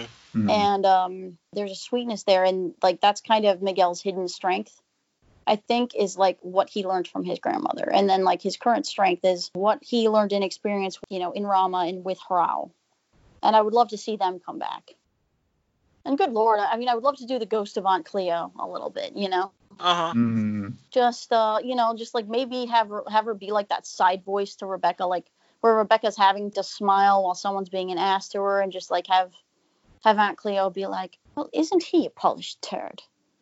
And there's a sweetness there. And, like, that's kind of Miguel's hidden strength, I think, is, like, what he learned from his grandmother. And then, like, his current strength is what he learned and experienced, in Rama and with Hrao. And I would love to see them come back. And good Lord, I mean, I would love to do the ghost of Aunt Cleo a little bit, Just, just like maybe have her be like that side voice to Rebecca, like where Rebecca's having to smile while someone's being an ass to her, and just like have Aunt Cleo be like, "Well, isn't he a polished turd?"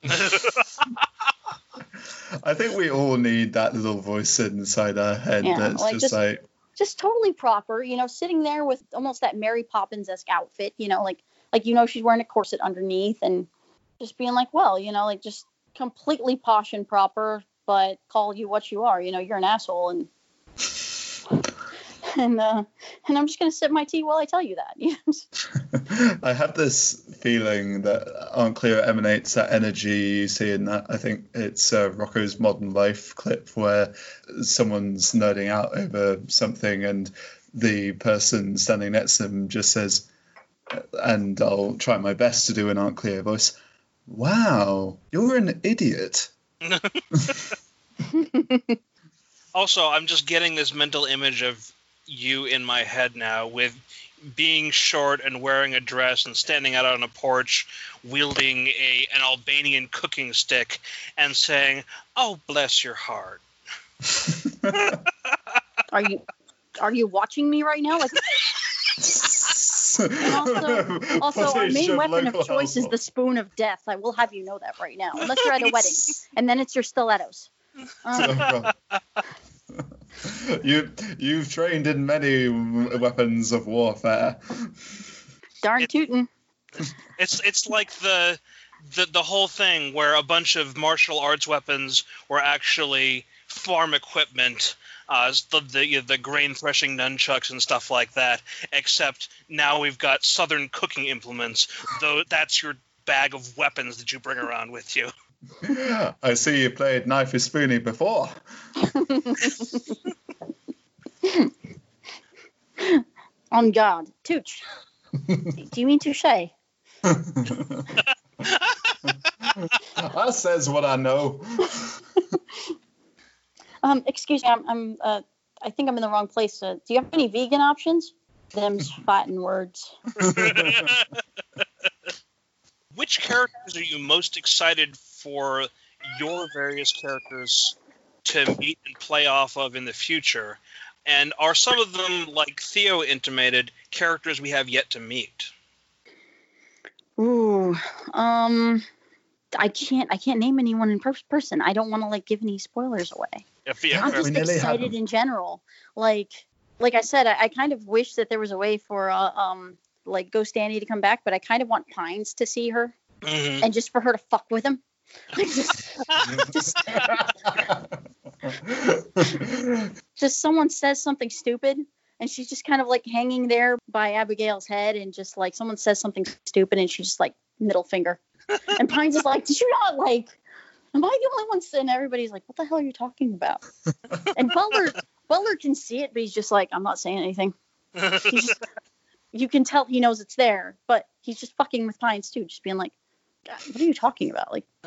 I think we all need that little voice inside our head that's like, just totally proper, sitting there with almost that Mary Poppins-esque outfit, like she's wearing a corset underneath, and just being like, well, like just completely posh and proper, but call you what you are. You're an asshole, and I'm just gonna sip my tea while I tell you that. I have this feeling that Aunt Cleo emanates that energy you see in that. I think it's Rocco's Modern Life clip where someone's nerding out over something, and the person standing next to them just says, and I'll try my best to do an Aunt Cleo voice, "Wow, you're an idiot." Also, I'm just getting this mental image of you in my head now, with being short and wearing a dress and standing out on a porch wielding an Albanian cooking stick and saying, "Oh, bless your heart." Are you watching me right now? Like, also our main weapon of choice is the spoon of death. I will have you know that right now. Unless you're at a wedding, and then it's your stilettos. You've trained in many weapons of warfare. Darn tootin'. It's like the whole thing where a bunch of martial arts weapons were actually farm equipment, the grain threshing nunchucks and stuff like that, except now we've got southern cooking implements, though that's your bag of weapons that you bring around with you. I see you played Knife is Spoony before. On God. Tooch. Do you mean touche? That says what I know. Excuse me, I think I'm in the wrong place. Do you have any vegan options? Them's fighting words. Which characters are you most excited for your various characters to meet and play off of in the future? And are some of them, like Theo intimated, characters we have yet to meet? Ooh, I can't name anyone in person. I don't want to give any spoilers away. I'm just excited in general. Like I said, I kind of wish that there was a way for Ghost Annie to come back, but I kind of want Pines to see her and just for her to fuck with him. Just someone says something stupid and she's just kind of hanging there by Abigail's head, and just someone says something stupid and she's just middle finger. And Pines is did you not am I the only one? And everybody's what the hell are you talking about? And Butler can see it, but he's just I'm not saying anything. You can tell he knows it's there, but he's just fucking with Pines too, just being God, what are you talking about?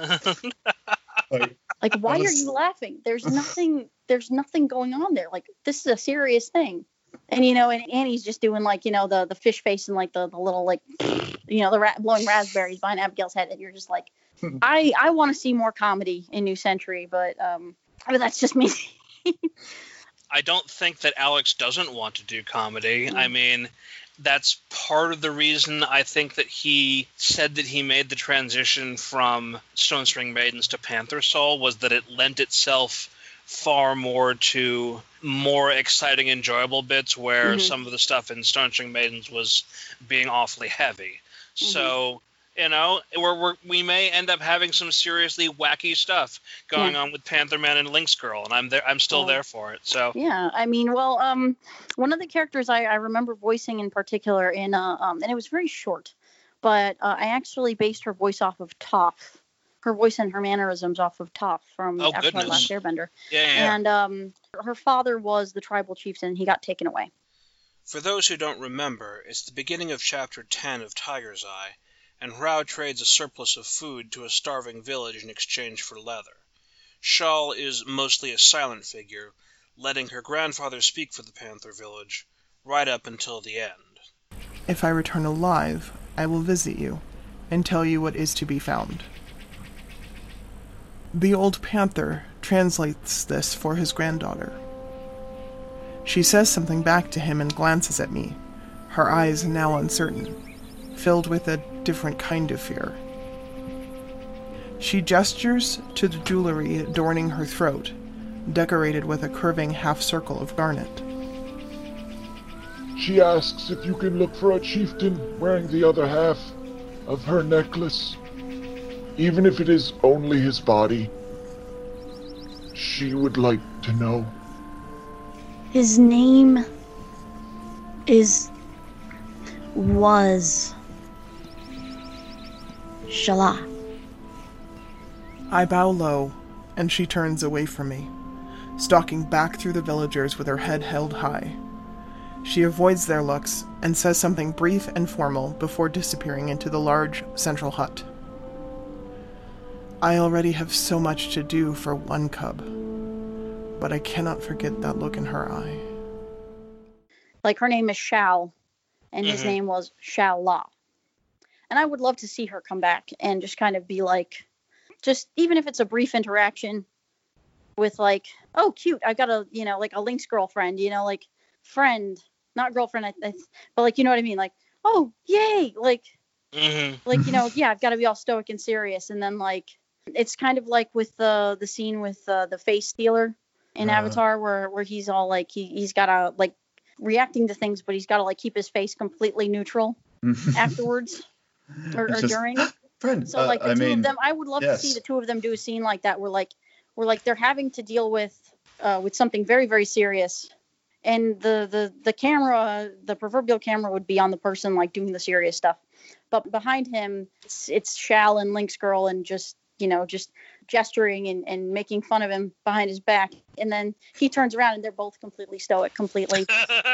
Why are you laughing? There's nothing going on there. This is a serious thing. And and Annie's just doing the fish face and the little the blowing raspberries behind Abigail's head, and you're just I want to see more comedy in New Century, but that's just me. I don't think that Alex doesn't want to do comedy. I mean, that's part of the reason I think that he said that he made the transition from Stone String Maidens to Panther Soul, was that it lent itself far more to more exciting, enjoyable bits, where some of the stuff in Stone String Maidens was being awfully heavy. So, we may end up having some seriously wacky stuff going on with Panther Man and Lynx Girl, and I'm still there for it. So yeah, I mean, one of the characters I remember voicing in particular and it was very short, but I actually based her voice off of Toph. Her voice and her mannerisms off of Toph from Avatar: The Last Airbender. Yeah. And her father was the tribal chieftain, and he got taken away. For those who don't remember, it's the beginning of Chapter 10 of Tiger's Eye, and Rao trades a surplus of food to a starving village in exchange for leather. Shal is mostly a silent figure, letting her grandfather speak for the Panther village, right up until the end. If I return alive, I will visit you, and tell you what is to be found. The old panther translates this for his granddaughter. She says something back to him and glances at me, her eyes now uncertain, filled with a different kind of fear. She gestures to the jewelry adorning her throat, decorated with a curving half-circle of garnet. She asks if you can look for a chieftain wearing the other half of her necklace. Even if it is only his body, she would like to know. His name was Shala. I bow low, and she turns away from me, stalking back through the villagers with her head held high. She avoids their looks and says something brief and formal before disappearing into the large central hut. I already have so much to do for one cub, but I cannot forget that look in her eye. Her name is Shal, and his name was Shala. And I would love to see her come back and just kind of be just even if it's a brief interaction with oh, cute, I got a, a Lynx girlfriend, friend, not girlfriend, but you know what I mean? Oh, yay. Yeah, I've got to be all stoic and serious. And then it's kind of with the scene with the face stealer in Avatar where he's all he's got to reacting to things, but he's got to keep his face completely neutral afterwards or during. Friend, so the two of them, I would love to see the two of them do a scene like that where they're having to deal with something very, very serious. And the camera, the proverbial camera would be on the person doing the serious stuff. But behind him, it's Shal and Lynx Girl and just gesturing and making fun of him behind his back. And then he turns around and they're both completely stoic, completely.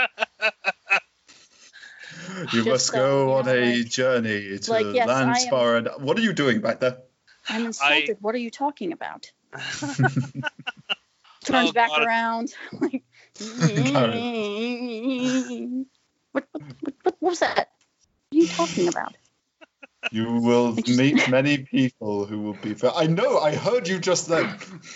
You must go on a journey to yes, Landspar. And what are you doing back there? I'm insulted. What are you talking about? Turns back around. Like, what was that? What are you talking about? You will meet many people who will be... I know, I heard you just then.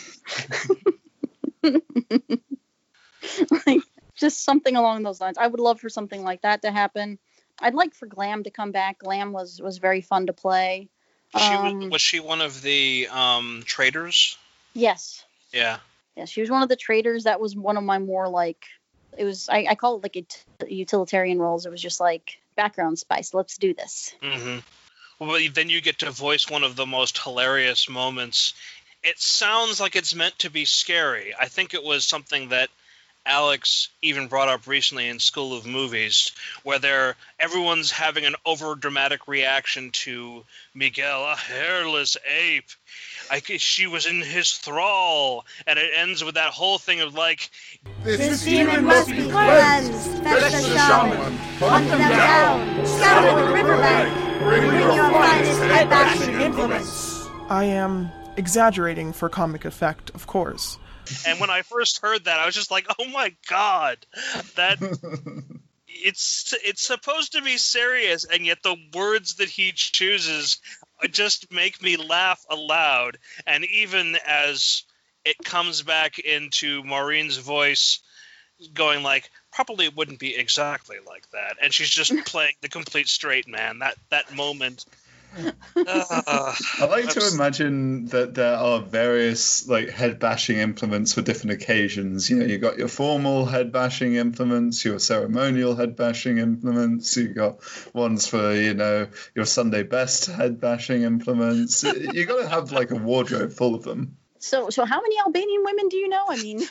Like, just something along those lines. I would love for something like that to happen. I'd like for Glam to come back. Glam was very fun to play. Was she one of the traders? Yes. Yeah. Yeah, she was one of the traders. That was one of my more like... It was... I call it like utilitarian roles. It was just like background spice. Let's do this. Mm-hmm. Well, then you get to voice one of the most hilarious moments. It sounds like it's meant to be scary. I think it was something that Alex even brought up recently in School of Movies, where everyone's having an over-dramatic reaction to Miguel, a hairless ape. She was in his thrall, and it ends with that whole thing of like, this demon must be cleansed. Fetch the shaman, hunt them down, scour the riverbank, bring your finest head-bashing implements. I am exaggerating for comic effect, of course. And when I first heard that, I was just like, oh my god, that... It's supposed to be serious, and yet the words that he chooses just make me laugh aloud. And even as it comes back into Maureen's voice, going like, probably it wouldn't be exactly like that. And she's just playing the complete straight man. That moment. I like to imagine that there are various like head bashing implements for different occasions. You know, you got your formal head bashing implements, your ceremonial head bashing implements. You got ones for your Sunday best head bashing implements. You got to have like a wardrobe full of them. So how many Albanian women do you know? I mean,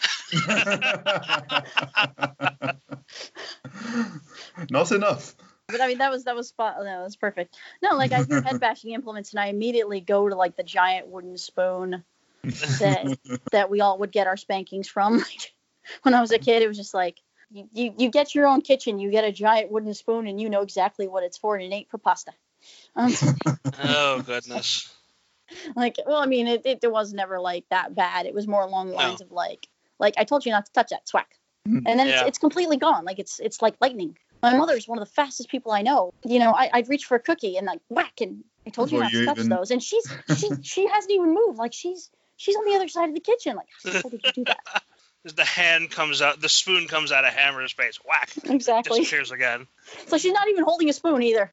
not enough. But I mean, that was spot. No, that was perfect. No, like I hear head bashing implements, and I immediately go to like the giant wooden spoon that we all would get our spankings from. Like, when I was a kid, it was just like you get your own kitchen, you get a giant wooden spoon, and you know exactly what it's for, and it ain't for pasta. Oh goodness. Like, well, I mean, it was never like that bad. It was more along the lines of like I told you not to touch that swack, and then it's completely gone. Like it's like lightning. My mother's one of the fastest people I know. You know, I'd reach for a cookie and like whack, and I told you not to touch those. And she hasn't even moved. Like she's on the other side of the kitchen. Like, how did you do that? The spoon comes out of Hammer's face. Whack. Exactly. Disappears again. So she's not even holding a spoon either.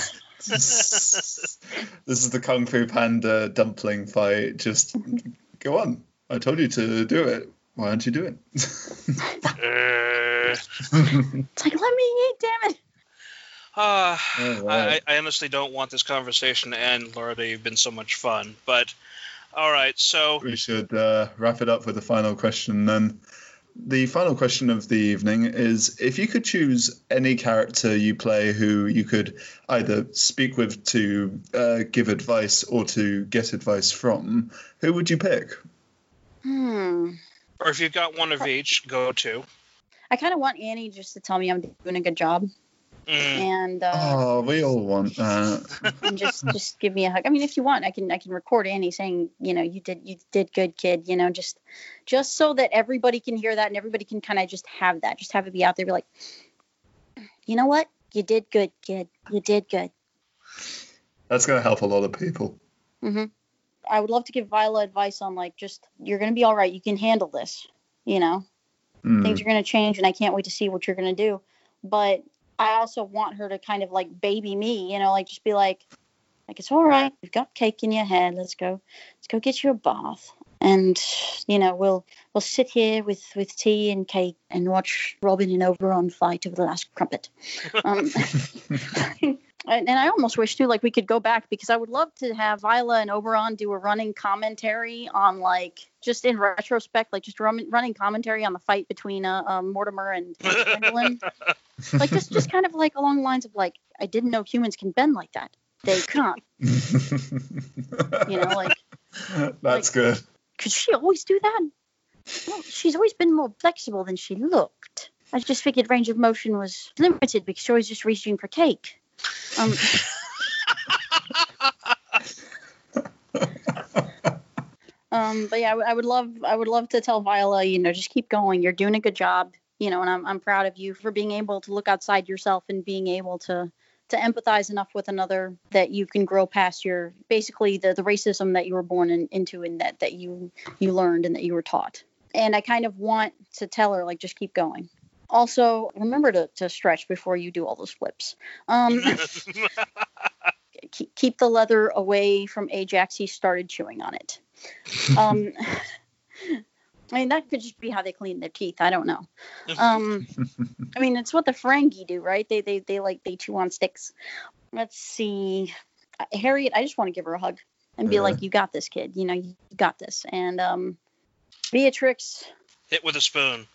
This is the Kung Fu Panda dumpling fight. Just go on. I told you to do it. Why aren't you doing it? It's like, let me eat, damn it. I honestly don't want this conversation to end, Laura. You've been so much fun. But, all right, so... We should wrap it up with the final question then. The final question of the evening is, if you could choose any character you play who you could either speak with to give advice or to get advice from, who would you pick? Or if you've got one of each, go to. I kind of want Annie just to tell me I'm doing a good job. And we all want that. And just give me a hug. I mean, if you want, I can record Annie saying, you did good, kid. Just so that everybody can hear that and everybody can kind of just have that. Just have it be out there, be like, you know what? You did good, kid. You did good. That's gonna help a lot of people. Mm-hmm. I would love to give Viola advice on you're gonna be all right. You can handle this. Things are gonna change, and I can't wait to see what you're gonna do. But I also want her to kind of baby me, just be like it's all right. You've got cake in your head. Let's go get you a bath, and we'll sit here with tea and cake and watch Robin and Oberon fight over the last crumpet. And I almost wish too, we could go back, because I would love to have Viola and Oberon do a running commentary on just in retrospect, just running commentary on the fight between Mortimer and Gwendolyn. just kind of along the lines of I didn't know humans can bend like that. They can't. That's good. Could she always do that? Well, she's always been more flexible than she looked. I just figured range of motion was limited because she was just reaching for cake. But yeah, I would love to tell Viola, just keep going. You're doing a good job, and I'm proud of you for being able to look outside yourself and being able to empathize enough with another that you can grow past your basically the racism that you were born into and that you learned and that you were taught. And I kind of want to tell her, like, just keep going. Also, remember to stretch before you do all those flips. Keep the leather away from Ajax. He started chewing on it. I mean, that could just be how they clean their teeth. I don't know. I mean, it's what the Ferengi do, right? They chew on sticks. Let's see. Harriet, I just want to give her a hug and be like, you got this, kid. You got this. And Beatrix. Hit with a spoon.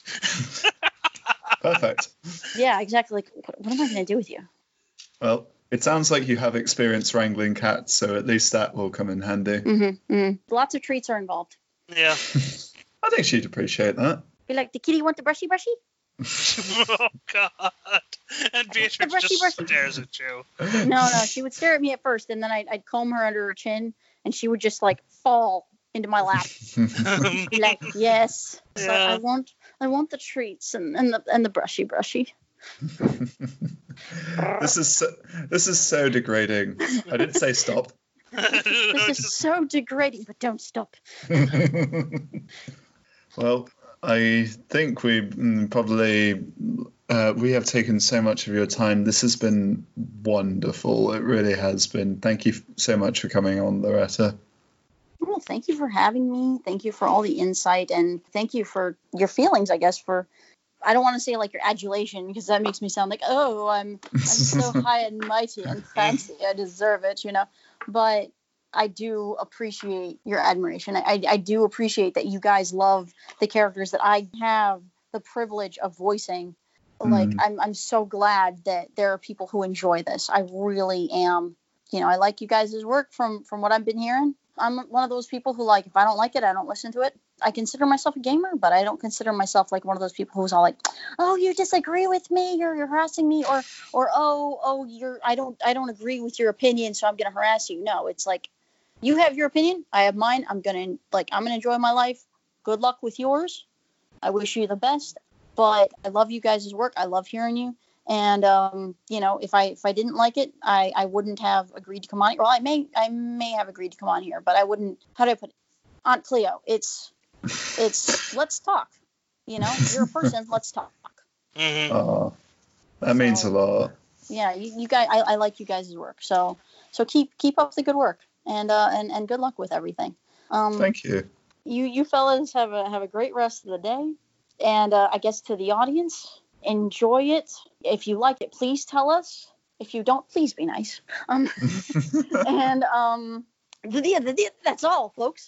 Perfect. Yeah, exactly. Like, what am I going to do with you? Well, it sounds like you have experience wrangling cats, so at least that will come in handy. Mm-hmm, mm-hmm. Lots of treats are involved. Yeah. I think she'd appreciate that. Be like, the kitty want the brushy? Oh, God. And Beatrix just stares at you. No, she would stare at me at first, and then I'd comb her under her chin, and she would just, like, fall into my lap. Be like, yes. Yeah. So I want the treats and the brushy. This is so degrading. I didn't say stop. This is so degrading, but don't stop. Well, I think we probably we have taken so much of your time. This has been wonderful. It really has been. Thank you so much for coming on, Loretta. Well, thank you for having me. Thank you for all the insight, and thank you for your feelings, I guess, I don't want to say like your adulation because that makes me sound like, oh, I'm so high and mighty and fancy. I deserve it, But I do appreciate your admiration. I do appreciate that you guys love the characters that I have the privilege of voicing. Like, I'm so glad that there are people who enjoy this. I really am. I like you guys' work from what I've been hearing. I'm one of those people who, like, if I don't like it, I don't listen to it. I consider myself a gamer, but I don't consider myself like one of those people who's all like, oh, you disagree with me, you're harassing me, or I don't agree with your opinion, so I'm gonna harass you. No, it's like, you have your opinion, I have mine. I'm gonna enjoy my life. Good luck with yours. I wish you the best. But I love you guys' work. I love hearing you. And if I didn't like it, I wouldn't have agreed to come on here. Well, I may have agreed to come on here, but I wouldn't. How do I put it? Aunt Cleo, it's let's talk. You're a person. Let's talk. Mm-hmm. Oh, that means a lot. Yeah, you guys. I like you guys' work. So keep up the good work, and good luck with everything. Thank you. You fellas have a great rest of the day, and I guess to the audience, enjoy it. If you like it, please tell us. If you don't, please be nice. And that's all, folks.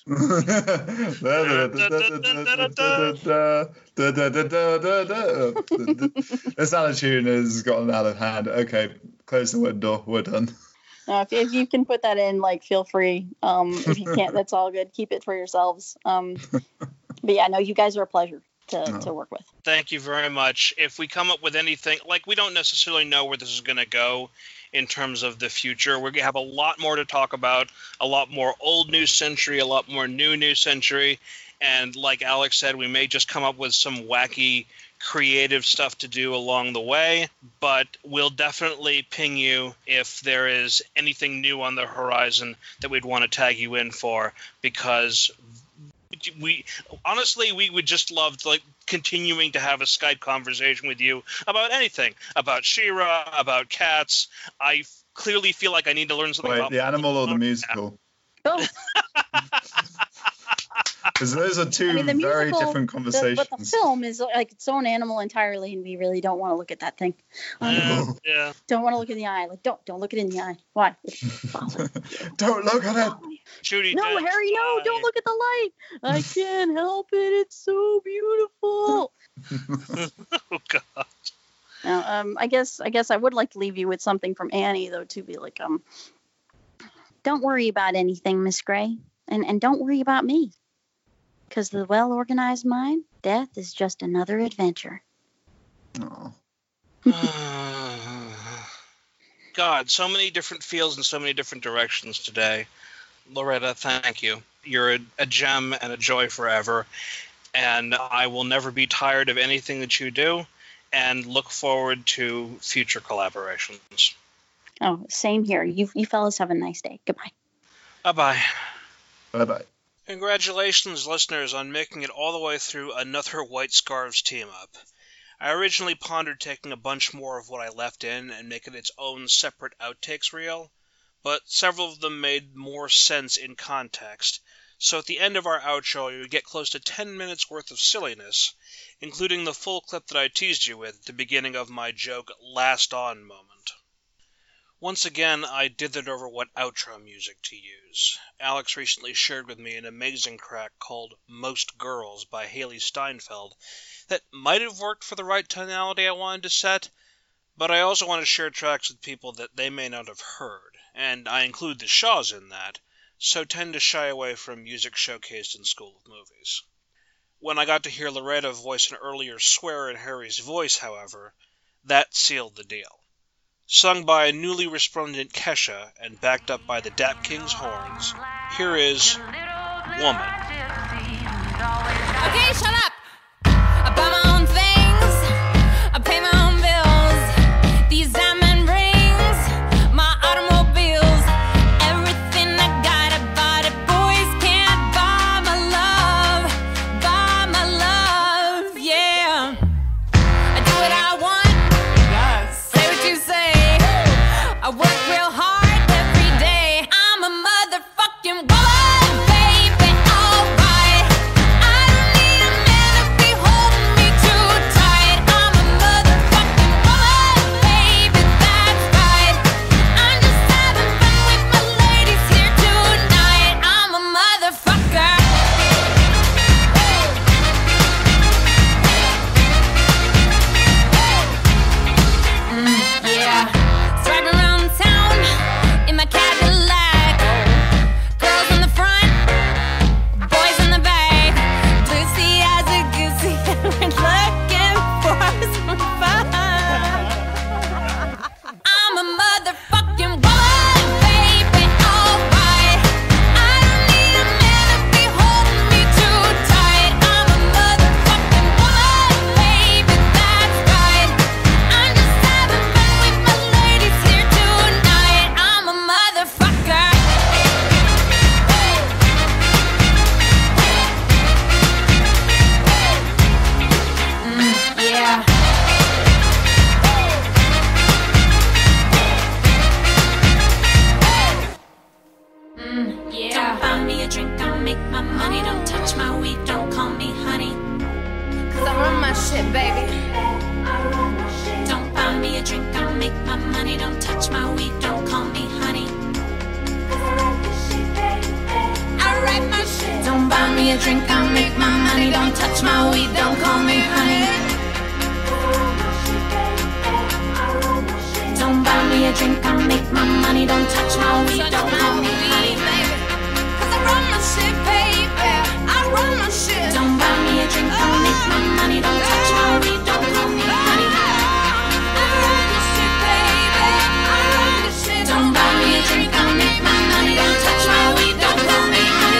This attitude has gotten out of hand. Okay, close the window. We're done. If you can put that in, like, feel free. If you can't, that's all good. Keep it for yourselves. But yeah, no, you guys are a pleasure to work with. Thank you very much. If we come up with anything, like, we don't necessarily know where this is going to go in terms of the future. We're going to have a lot more to talk about, a lot more old New Century, a lot more new Century. And like Alex said, we may just come up with some wacky creative stuff to do along the way, but we'll definitely ping you if there is anything new on the horizon that we'd want to tag you in for, because we would just love, like, continuing to have a Skype conversation with you about anything, about She-Ra, about cats. I clearly feel like I need to learn something about the animal or the musical. Because those are two very different conversations. But the film is like its own animal entirely, and we really don't want to look at that thing. Yeah. Don't want to look in the eye. Like, don't look it in the eye. Why? Don't look at it. Judy, no, Harry, no! Don't look at the light. I can't help it. It's so beautiful. Oh God. Now, I guess I would like to leave you with something from Annie, though, to be like, don't worry about anything, Miss Gray. And don't worry about me. Because the well-organized mind, death is just another adventure. Oh. God, so many different feels in so many different directions today. Loretta, thank you. You're a gem and a joy forever, and I will never be tired of anything that you do, and look forward to future collaborations. Oh, same here. You fellas have a nice day. Goodbye. Bye-bye. Bye-bye. Congratulations, listeners, on making it all the way through another White Scarves team-up. I originally pondered taking a bunch more of what I left in and making its own separate outtakes reel, but several of them made more sense in context, so at the end of our outro you would get close to 10 minutes worth of silliness, including the full clip that I teased you with at the beginning of my joke last on moment. Once again, I dithered over what outro music to use. Alex recently shared with me an amazing track called Most Girls by Haley Steinfeld that might have worked for the right tonality I wanted to set, but I also want to share tracks with people that they may not have heard, and I include the Shaws in that, so tend to shy away from music showcased in School of Movies. When I got to hear Loretta voice an earlier swear in Harry's voice, however, that sealed the deal. Sung by a newly resplendent Kesha and backed up by the Dap King's horns, here is Woman. Okay, shut up! I buy my own things, I pay my own bills, these diamond rings, my automobiles, everything I got, I bought it. Boys can't buy my love, yeah. I do what I want, yes. Say what you say, I work real hard every day, I'm a motherfucking woman, baby, alright. I don't need a man to be holding me too tight. I'm a motherfucking woman, baby, that's right. I'm just having fun with my ladies here tonight. I'm a motherfucker. Yeah. Driving around town in my Cadillac. Girls in the front, boys in the back. Lucy as a goosey, and we're looking for some fun. I'm a motherfucking woman, baby, alright. I don't need a man to be holding me too tight. I'm a motherfucking woman, baby, that's right. I'm just having fun with my ladies here tonight. I'm a motherfucker. Yeah. Yeah. Don't buy me a drink, I'll make my money. Don't touch my weed, don't call me honey. Cause I run my shit, baby. Don't buy me a drink, I'll make my money. Don't touch my weed, don't call me honey. I write my shit. Don't buy me a drink, I'll make my money. Don't touch my weed, don't call me honey. Don't buy me a drink, I'll make my money. Don't touch my weed, don't call me honey. Cause I run my shit, baby. I run my shit. Don't buy me a drink, I'll make my money. Don't touch my weed, don't call me honey. I run the shit, baby. I run the shit. Don't buy me a drink, I'll make my money. Don't touch my weed, don't call me honey.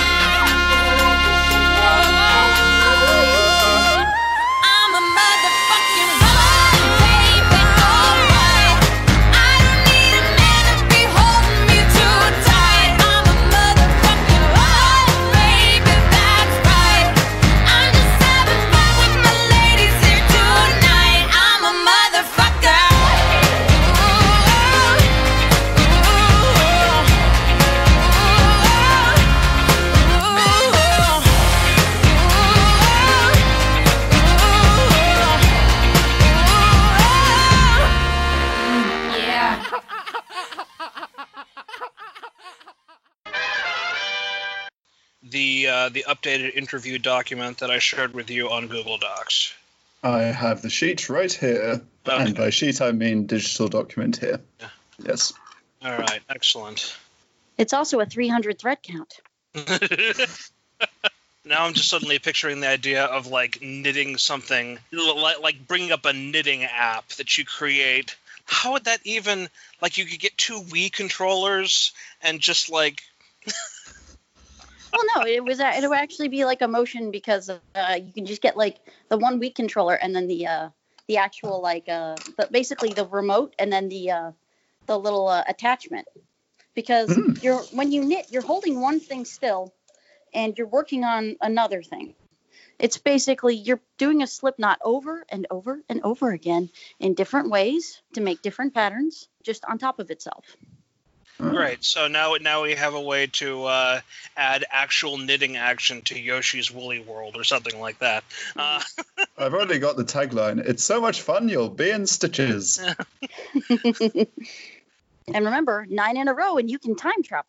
I'm a motherfucking woman, baby, alright. I don't need a man to be holding me too tight. I'm a motherfucking woman, baby, that's right. I'm just having fun with my ladies here tonight. I'm a motherfucker. Yeah. The updated interview document that I shared with you on Google Docs. I have the sheet right here. Okay. And by sheet, I mean digital document here. Yes. All right, excellent. It's also a 300 thread count. Now I'm just suddenly picturing the idea of like knitting something, like bringing up a knitting app that you create. How would that even, like, you could get 2 Wii controllers and just like. Well, no, it would actually be like a motion because you can just get like the 1 Wii controller and then the actual but basically the remote and then the little attachment, because when you knit, you're holding one thing still and you're working on another thing. It's basically you're doing a slip knot over and over and over again in different ways to make different patterns just on top of itself. Great. So now we have a way to add actual knitting action to Yoshi's Woolly World or something like that. I've already got the tagline. It's so much fun, you'll be in stitches. And remember, 9 in a row and you can time travel.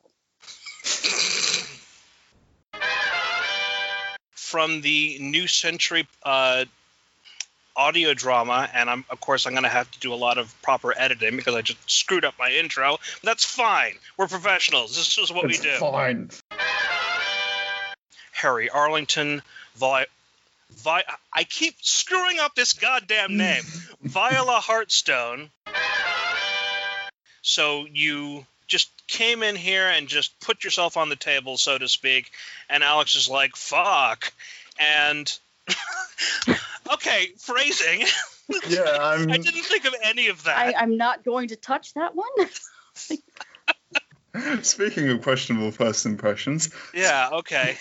From the New Century audio drama, and I'm going to have to do a lot of proper editing because I just screwed up my intro. But that's fine. We're professionals. This is what we do. Fine. Harry Arlington, I keep screwing up this goddamn name. Viola Heartstone. So you just came in here and just put yourself on the table, so to speak, and Alex is like, fuck. And okay, phrasing. Yeah, I didn't think of any of that. I'm not going to touch that one. Speaking of questionable first impressions. Yeah, okay.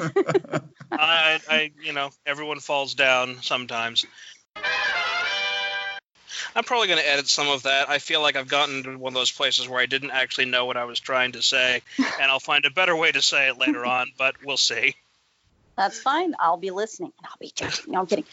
Everyone falls down sometimes. I'm probably going to edit some of that. I feel like I've gotten to one of those places where I didn't actually know what I was trying to say, and I'll find a better way to say it later on, but we'll see. That's fine. I'll be listening, and I'll be judging. No, I'm kidding.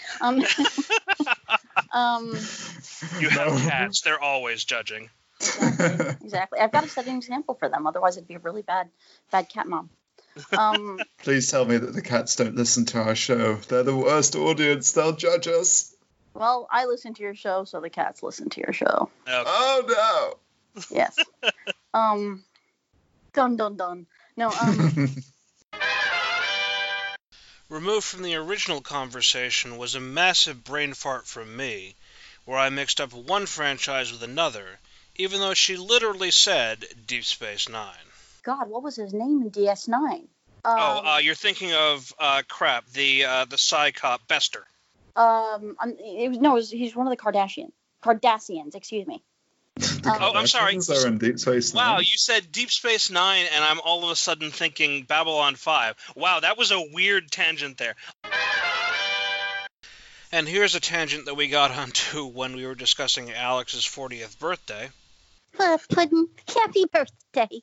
You have cats. They're always judging. Exactly. I've got to set an example for them. Otherwise, it'd be a really bad cat mom. Please tell me that the cats don't listen to our show. They're the worst audience. They'll judge us. Well, I listen to your show, so the cats listen to your show. Okay. Oh, no. Yes. Dun, dun, dun. No, Removed from the original conversation was a massive brain fart from me, where I mixed up one franchise with another, even though she literally said Deep Space Nine. God, what was his name in DS9? You're thinking of the Psy-Cop Bester. He's one of the Cardassians, excuse me. I'm sorry. Are in Deep Space Nine. Wow, you said Deep Space Nine, and I'm all of a sudden thinking Babylon 5. Wow, that was a weird tangent there. And here's a tangent that we got onto when we were discussing Alex's 40th birthday. Puddin', happy birthday.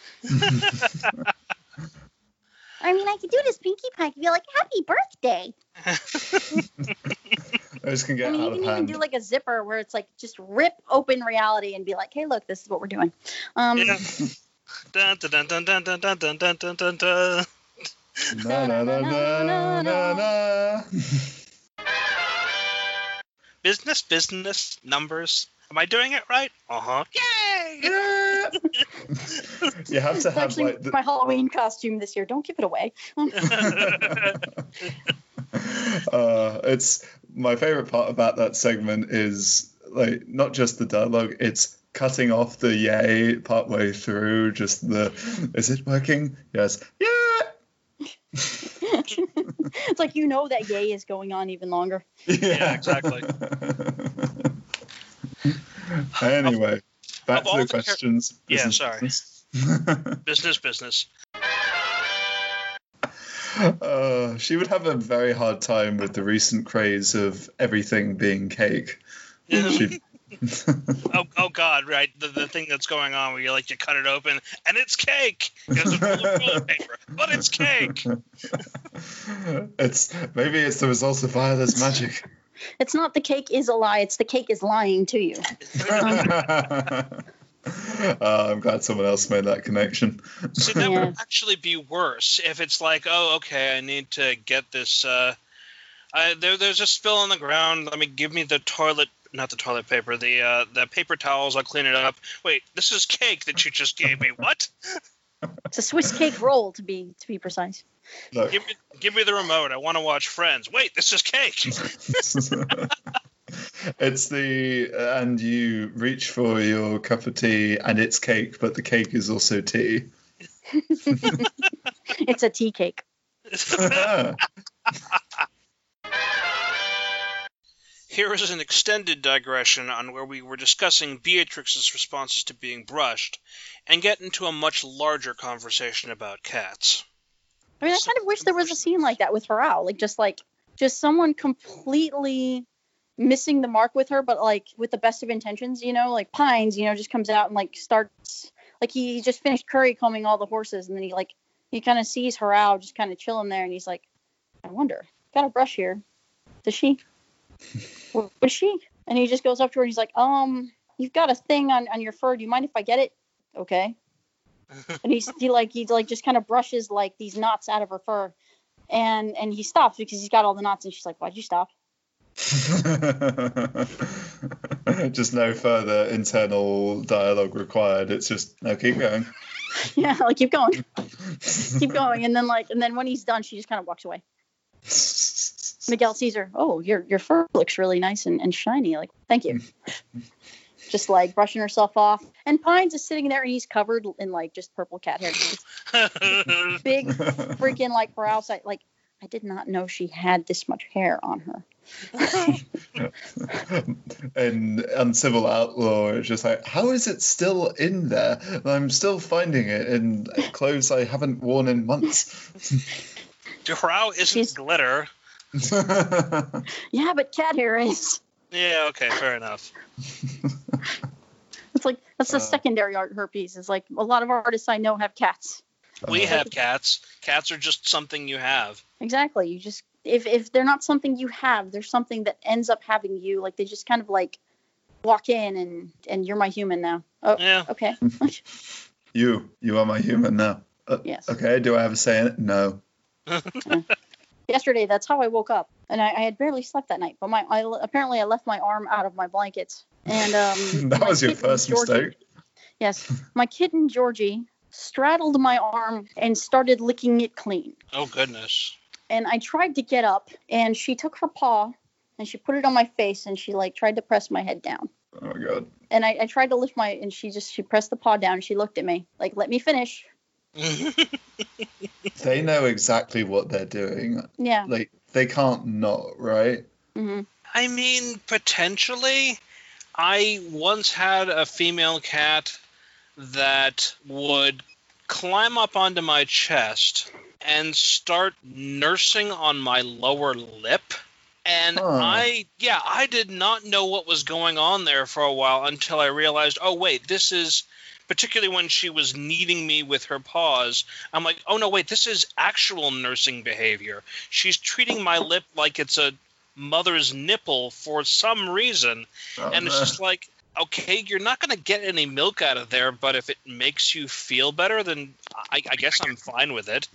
I mean, I could do this Pinkie Pie. I could be like, happy birthday. Those can get out you of can hand. even do like a zipper where it's like just rip open reality and be like, hey, look, this is what we're doing. Yeah. Dun, dun, dun, dun, dun, dun, dun, dun, dun, dun, dun, dun. Na, na, na, na, na, na. Business, numbers. Am I doing it right? Uh-huh. Yay! Yeah. You have to It's have actually like my Halloween costume this year. Don't give it away. It's my favorite part about that segment is like not just the dialogue, it's cutting off the yay partway through, just the is it working? Yes. Yeah. It's like that yay is going on even longer. Yeah, exactly. Anyway, back of to the questions. Yeah, sorry. Business. Business. She would have a very hard time with the recent craze of everything being cake. Oh God, right. The thing that's going on where you cut it open and it's cake. It's full of toilet paper, but it's cake. Maybe it's the result of Viola's magic. It's not the cake is a lie. It's the cake is lying to you. I'm glad someone else made that connection. See, that would actually be worse if it's like, oh, okay, I need to get this. There's a spill on the ground. Give me the toilet. Not the toilet paper, the paper towels. I'll clean it up. Wait, this is cake that you just gave me. What? It's a Swiss cake roll, to be precise. Look. Give me the remote. I want to watch Friends. Wait, this is cake. It's and you reach for your cup of tea, and it's cake, but the cake is also tea. It's a tea cake. Here is an extended digression on where we were discussing Beatrix's responses to being brushed, and get into a much larger conversation about cats. I mean, I kind of wish there was a scene like that with Harao, just someone completely missing the mark with her, but like with the best of intentions, like Pines, just comes out and like starts, like he just finished curry combing all the horses, and then he kind of sees Harao just kind of chilling there, and he's like, I wonder, got a brush here. Does she? What is she? And he just goes up to her and he's like, you've got a thing on your fur. Do you mind if I get it? Okay. And he just kind of brushes like these knots out of her fur, and he stops because he's got all the knots, and she's like, why'd you stop? Just no further internal dialogue required. It's just, no, keep going. Yeah, like keep going. Keep going. And then when he's done, she just kind of walks away. Miguel sees her. Oh, your fur looks really nice and shiny. Like, thank you. Just like brushing herself off. And Pines is sitting there and he's covered in like just purple cat hair. Big freaking like brow side. Like, I did not know she had this much hair on her. And Uncivil Outlaw is just like, how is it still in there? I'm still finding it in clothes I haven't worn in months. Harao isn't glitter. Yeah, but cat hair is. Yeah, okay, fair enough. It's like, that's the secondary art herpes. It's like a lot of artists I know have cats. We have cats. Cats are just something you have. Exactly. You just, if they're not something you have, they're something that ends up having you. Like, they just kind of like walk in and you're my human now. Oh, yeah. Okay. You are my human now. Yes. Okay, do I have a say in it? No. Yesterday, that's how I woke up, and I had barely slept that night. But apparently I left my arm out of my blankets, and that was your first mistake. Yes, my kitten Georgie straddled my arm and started licking it clean. Oh goodness! And I tried to get up, and she took her paw and she put it on my face, and she like tried to press my head down. Oh my god! And I tried to lift and she pressed the paw down. And she looked at me like, "Let me finish." They know exactly what they're doing. Yeah. Like, they can't not, right? Mm-hmm. I mean, potentially. I once had a female cat that would climb up onto my chest and start nursing on my lower lip. And I did not know what was going on there for a while until I realized, oh, wait, this is... Particularly when she was kneading me with her paws, I'm like, oh, no, wait, this is actual nursing behavior. She's treating my lip like it's a mother's nipple for some reason. And it's just like, okay, you're not going to get any milk out of there, but if it makes you feel better, then I guess I'm fine with it.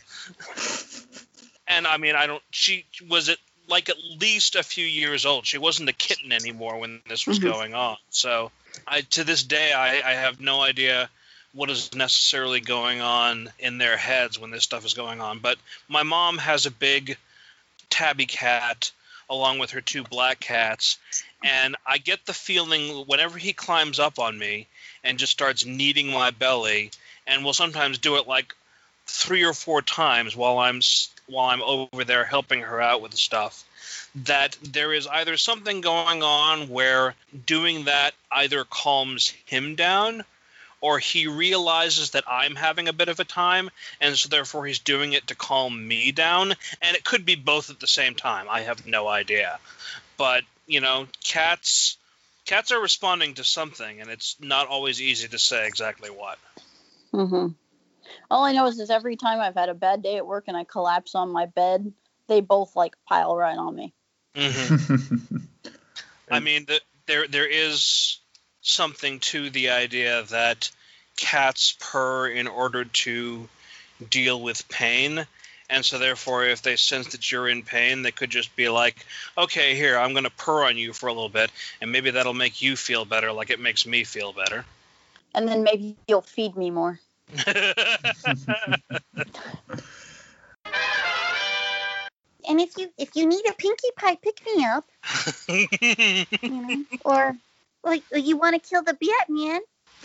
And, I mean, she was at least a few years old. She wasn't a kitten anymore when this was going on. So... to this day, I have no idea what is necessarily going on in their heads when this stuff is going on. But my mom has a big tabby cat along with her two black cats, and I get the feeling whenever he climbs up on me and just starts kneading my belly, and will sometimes do it like 3 or 4 times while I'm over there helping her out with the stuff, that there is either something going on where doing that either calms him down or he realizes that I'm having a bit of a time, and so therefore he's doing it to calm me down. And it could be both at the same time. I have no idea. But, cats are responding to something, and it's not always easy to say exactly what. Mm-hmm. All I know is every time I've had a bad day at work and I collapse on my bed, they both, pile right on me. Mm-hmm. I mean, there is something to the idea that cats purr in order to deal with pain, and so therefore if they sense that you're in pain, they could just be like, okay, here, I'm going to purr on you for a little bit, and maybe that'll make you feel better like it makes me feel better. And then maybe you'll feed me more. And if you need a Pinkie Pie pick me up, you know, or like you want to kill the Batman.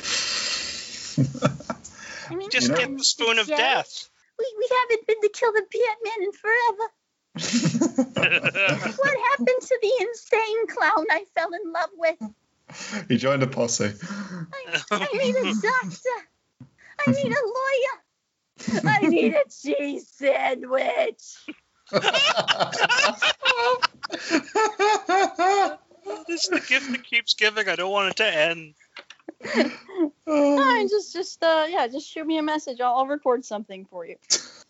I mean, just get the spoon of death. We haven't been to kill the Batman in forever. What happened to the insane clown I fell in love with? He joined a posse. I need a doctor. I need a lawyer. I need a cheese sandwich. This is the gift that keeps giving. I don't want it to end. No, just shoot me a message. I'll record something for you.